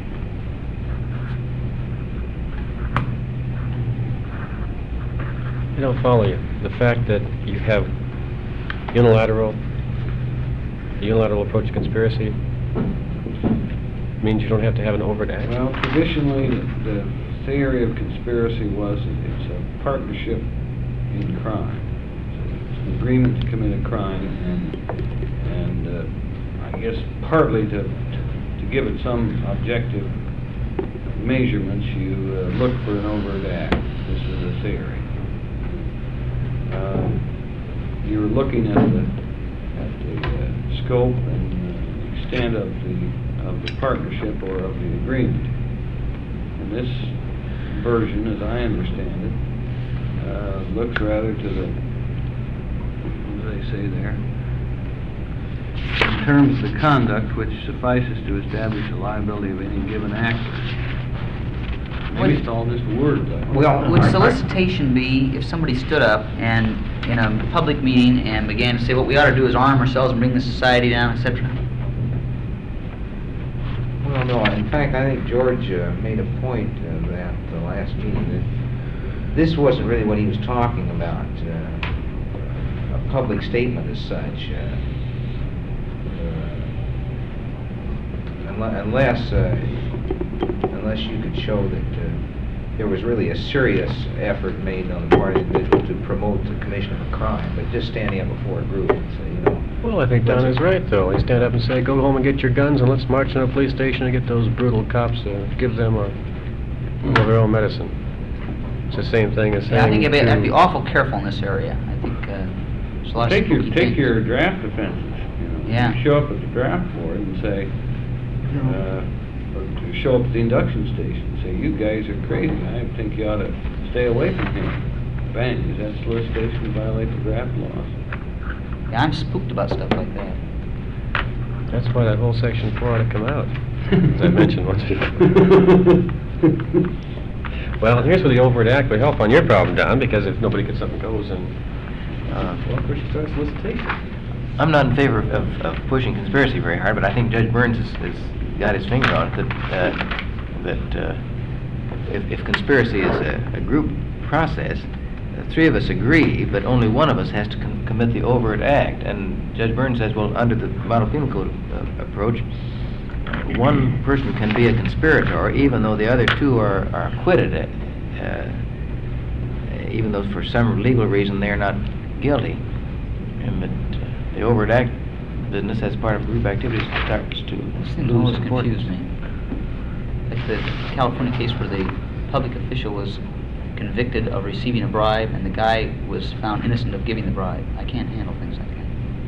I don't follow you. The fact that you have unilateral, a unilateral approach to conspiracy means you don't have to have an overt act? Well, traditionally, the, the theory of conspiracy was that it's a partnership in crime. It's an agreement to commit a crime, and, and uh, I guess partly to, to give it some objective measurements, you uh, look for an overt act. This is a theory. Uh, you're looking at the, at the uh, scope and uh, extent of the of the partnership or of the agreement. And this version, as I understand it, uh, looks rather to the they say there. In terms of the conduct which suffices to establish the liability of any given actor. Maybe it's all just a word, though. Well, would solicitation be if somebody stood up and, in a public meeting, and began to say, what we ought to do is arm ourselves and bring the society down, et cetera? Well, no, in fact, I think George uh, made a point of that the last meeting, that this wasn't really what he was talking about, uh, a public statement as such. Uh, uh, unle- unless, uh, unless you could show that uh, there was really a serious effort made on the part of the individual to promote the commission of a crime, but just standing up before a group and say, you know... Well, I think Don is right, though. They stand up and say, go home and get your guns and let's march to a police station and get those brutal cops, uh, give them a, well, their own medicine. It's the same thing as saying... Yeah, I think you'd be, to- I'd be awful careful in this area. I think uh, there's a lot of Take your, spooky take things. your draft offenses, you know. Yeah. You show up at the draft board and say, uh, or to show up at the induction station, say, you guys are crazy, I think you ought to stay away from him. Bang, is that solicitation to violate the draft laws? Yeah, I'm spooked about stuff like that. That's why that whole section four ought to come out, as I mentioned once before. Well, here's where the overt act would help on your problem, Don, because if nobody gets up and goes and, uh, well, of course you start solicitation. I'm not in favor of, of, of pushing conspiracy very hard, but I think Judge Burns has, has got his finger on it, that, uh, that uh, if, if conspiracy is a, a group process, uh, three of us agree, but only one of us has to com commit the overt act. And Judge Burns says, well, under the Model Penal Code uh, approach, one person can be a conspirator, even though the other two are, are acquitted, uh, uh, even though for some legal reason they're not guilty. And but, uh, the overt act business as part of group activities starts to Those things lose always importance. confuse me. Like the California case where the public official was convicted of receiving a bribe and the guy was found innocent of giving the bribe. I can't handle things like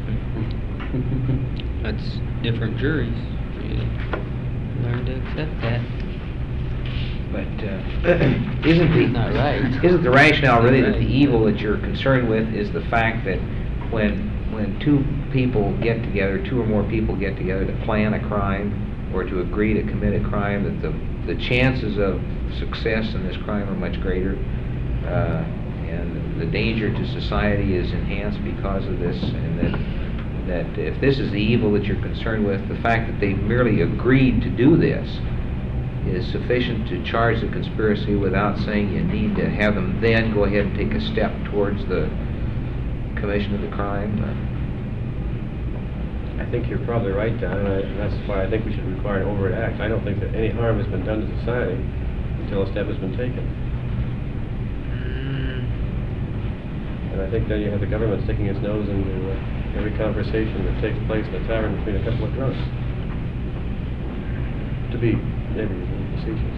that. That's different juries. You learn to accept that. But uh, isn't the Not right. isn't the rationale really that Right. the evil that you're concerned with is the fact that when when two people get together, two or more people get together to plan a crime or to agree to commit a crime, that the the chances of success in this crime are much greater, uh, and the danger to society is enhanced because of this, and that that if this is the evil that you're concerned with, the fact that they merely agreed to do this is sufficient to charge the conspiracy without saying you need to have them then go ahead and take a step towards the commission of the crime. I think you're probably right, Don, and, I, and that's why I think we should require an overt act. I don't think that any harm has been done to society until a step has been taken. And I think then you have the government sticking its nose into uh, every conversation that takes place in a tavern between a couple of drunks. To be maybe facetious.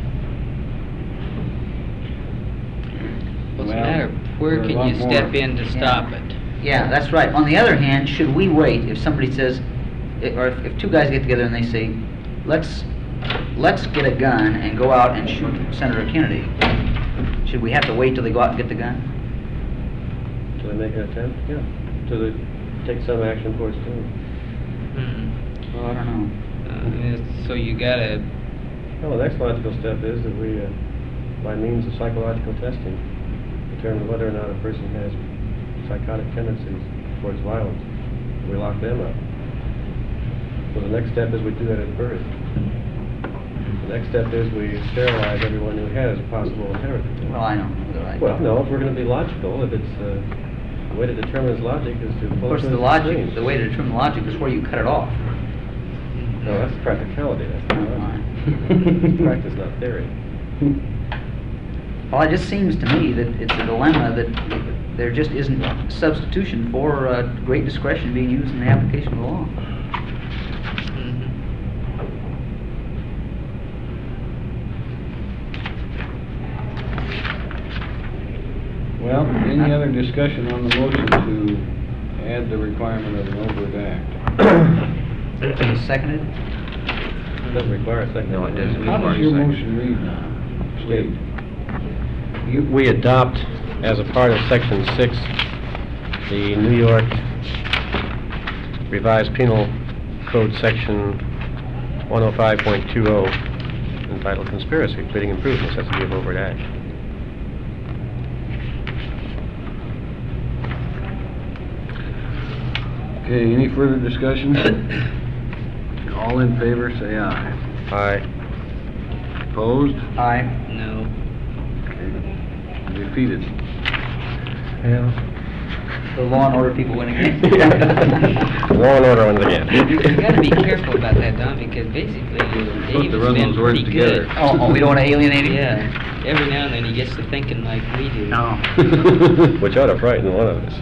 What's the Well, matter? Where there are a can lot you step more. in to stop it? Yeah, that's right. On the other hand, should we wait if somebody says, i- or if, if two guys get together and they say, let's let's get a gun and go out and shoot Senator Kennedy, should we have to wait till they go out and get the gun? Till they make an attempt? Yeah. Till they take some action towards doing it. Hmm. Well, I don't know. Uh, it's- so you gotta, Well, the next logical step is that we, uh, by means of psychological testing, determine whether or not a person has psychotic tendencies towards violence. We lock them up. So the next step is we do that at birth. The next step is we sterilize everyone who has a possible inheritor. Well, I don't know whether I... Well, no, if we're going to be logical, if it's, uh, the way to determine its logic is to Of pull course, it the through logic, extremes. the way to determine logic is where you cut it off. No, that's practicality, that's not Oh, logic. fine. Practice, not theory. Well, it just seems to me that it's a dilemma that there just isn't substitution for uh, great discretion being used in the application of the law. Well, any other discussion on the motion to add the requirement of an overt act? Seconded? It doesn't require a second. No, it doesn't. How does your motion read now? State. You- We adopt, as a part of section six, the New York Revised Penal Code Section one oh five point two oh entitled Conspiracy, Pleading Improvements. That's to be a overt act. Okay, any further discussion? All in favor, say aye. Aye. Opposed? Aye. No. Okay. Defeated. Yeah. The law and order people win again. Law and order once again. You gotta be careful about that, Don, because basically Dave to has run been those words pretty together. good. Oh, oh, we don't want to alienate him? Yeah, every now and then he gets to thinking like we do. No. Which ought to frighten one of us.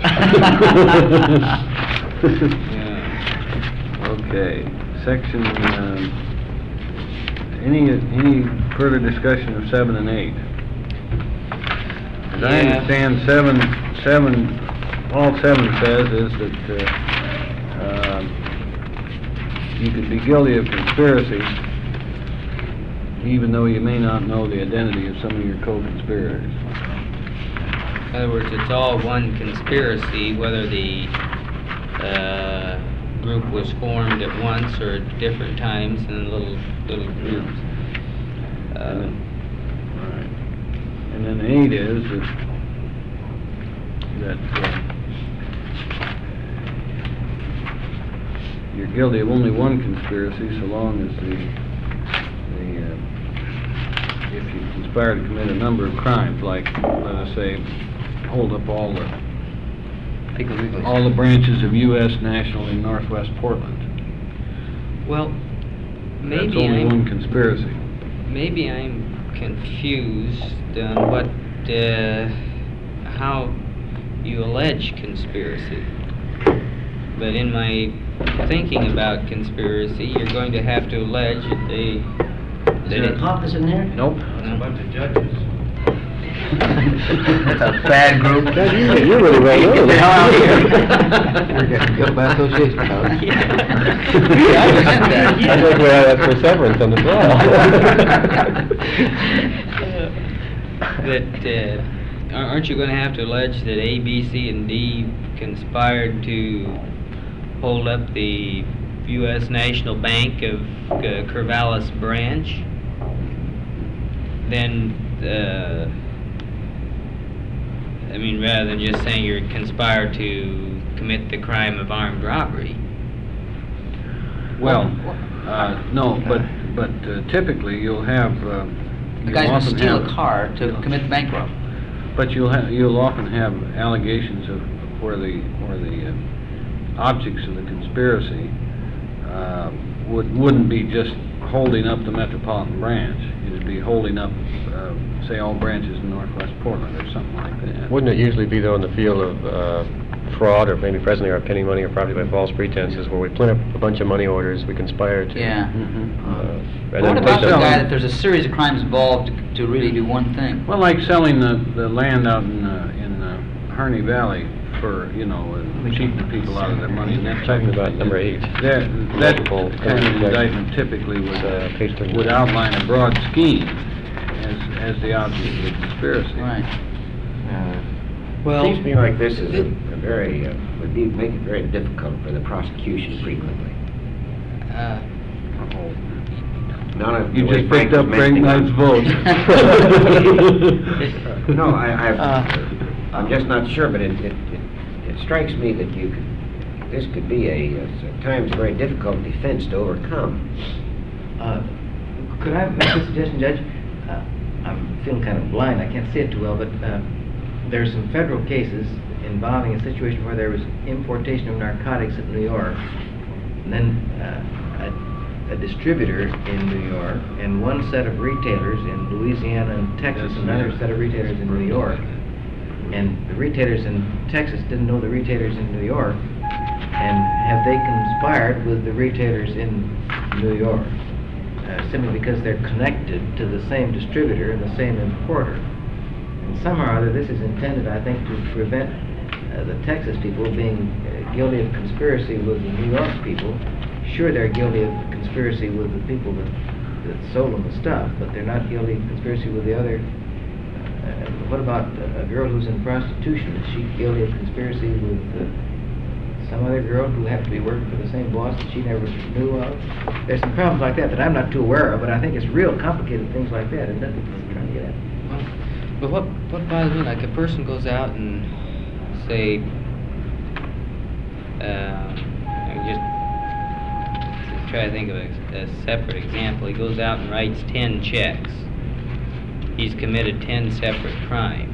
Yeah. Okay, section, um, any, any further discussion of seven and eight? As I Yeah. understand, seven, seven, all seven says is that, uh, um, you could be guilty of conspiracy even though you may not know the identity of some of your co-conspirators. In other words, it's all one conspiracy, whether the uh, group was formed at once or at different times in little little groups. Uh, Right. And then eight is that, that uh, you're guilty of only one conspiracy so long as the, the, uh, if you conspire to commit a number of crimes, like, let us say, hold up all the, Piggly Wigglies. all the branches of U S National in Northwest Portland. well, That's maybe only I'm one conspiracy. maybe I'm confused on what uh, how you allege conspiracy. But in my thinking about conspiracy, you're going to have to allege that they Is that there it, a caucus in there? Nope. no, of judges. That's a bad group. God, you, you really well know. Get the hell out of here. We're getting killed by association, pal. Yeah. Yeah, I understand that. I think we have that for severance on the trial. that uh, ar- aren't you going to have to allege that A, B, C, and D conspired to hold up the U S National Bank of uh, Corvallis branch? Then, uh, I mean, rather than just saying you conspired to commit the crime of armed robbery. Well, uh, no, but, but uh, typically you'll have, uh, The you'll guy's gonna often steal have- a car to commit the bank robbery. But you'll have, you'll often have allegations of where the, where the uh, objects of the conspiracy uh, would, wouldn't be just holding up the metropolitan branch. It'd be holding up, uh, say, all branches in Northwest Portland or something like that. Wouldn't it usually be, though, in the field of uh, fraud, or maybe presently are penny money or property by false pretenses, where we print up a bunch of money orders, we conspire to... Yeah. Mhm. uh, and What then about take the them- guy that there's a series of crimes involved to, to really do one thing? Well, like selling the, the land out in, uh, in uh, Harney Valley for, you know, uh, cheating the people out of their money and that type Talking of about thing. number eight. That, that Multiple kind of companies, right. indictment typically would, Uh, page thirty-nine. would outline a broad scheme as, as the object of the conspiracy. Right. Well, seems to me like this is a, a very, uh, would be, make it very difficult for the prosecution frequently. Uh, None of You the way just Frank picked was up Frank mentioning Knight's it. No, I, I, Uh, I'm just not sure, but it, it, it, it strikes me that you could, this could be a, uh, at times, very difficult defense to overcome. Uh, Could I make a suggestion, Judge? Uh, I'm feeling kind of blind, I can't see it too well, but uh, there are some federal cases involving a situation where there was importation of narcotics in New York, and then uh, a, a distributor in New York, and one set of retailers in Louisiana and Texas, and another set of retailers in New York. And the retailers in Texas didn't know the retailers in New York, and have they conspired with the retailers in New York? Uh, simply because they're connected to the same distributor and the same importer. And somehow or other, this is intended, I think, to prevent uh, the Texas people being uh, guilty of conspiracy with the New York people. Sure, they're guilty of conspiracy with the people that, that sold them the stuff, but they're not guilty of conspiracy with the other uh, Uh, What about a a girl who's in prostitution? Is she guilty of conspiracy with uh, some other girl who happened to be working for the same boss that she never knew of? There's some problems like that that I'm not too aware of, but I think it's real complicated things like that, isn't it? That's what I'm trying to get at. Well, but what, what bothers me, like a person goes out and say, uh, I just to try to think of a, a separate example. He goes out and writes ten checks. He's committed ten separate crimes.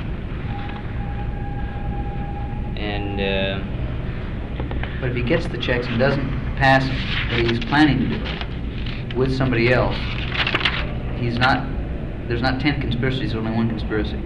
And, uh, But if he gets the checks and doesn't pass what he's planning to do with somebody else, he's not, there's not ten conspiracies, there's only one conspiracy.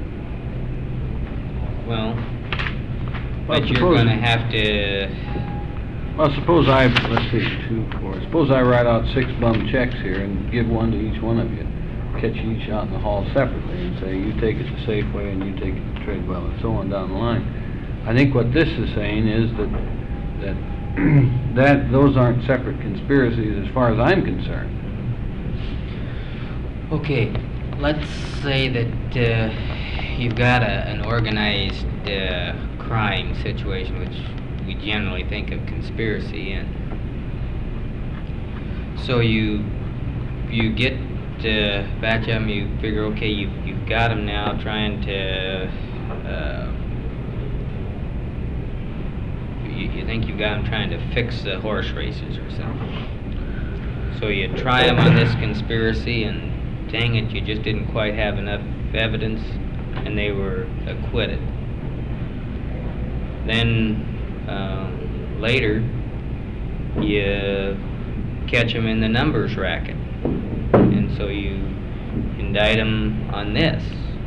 well, Well, but you're suppose- gonna have to, Well, suppose I, let's see, two, four, suppose I write out six bum checks here and give one to each one of you, catch you each out in the hall separately and say, you take it to Safeway and you take it to Tradewell and so on down the line. I think what this is saying is that, that, that, those aren't separate conspiracies as far as I'm concerned. okay, let's say that, uh, you've got a, an organized, uh, crime situation, which we generally think of conspiracy in. So you, you get, uh, batch them, you figure, okay, you've, you've got them now, trying to, uh, you, you think you've got them trying to fix the horse races or something. So you try them on this conspiracy, and dang it, you just didn't quite have enough evidence, and they were acquitted. Then, uh, later, you catch them in the numbers racket, and so you indict them on this.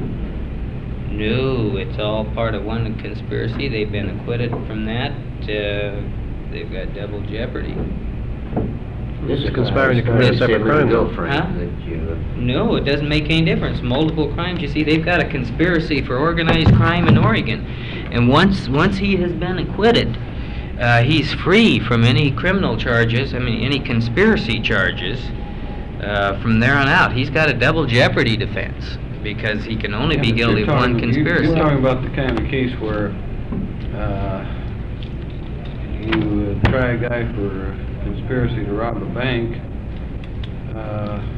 No, it's all part of one conspiracy. They've been acquitted from that. Uh, they've got double jeopardy. This is Conspiring to what I commit a was separate starting to crime, go, though. Frank, Huh? that you, uh, No, it doesn't make any difference. Multiple crimes, you see, they've got a conspiracy for organized crime in Oregon. And once, once he has been acquitted, uh, he's free from any criminal charges, I mean, any conspiracy charges, uh, from there on out. He's got a double jeopardy defense, because he can only Yeah, be but you're guilty of one talking- you- conspiracy. You're talking about the kind of case where, uh, you uh, try a guy for conspiracy to rob a bank, uh,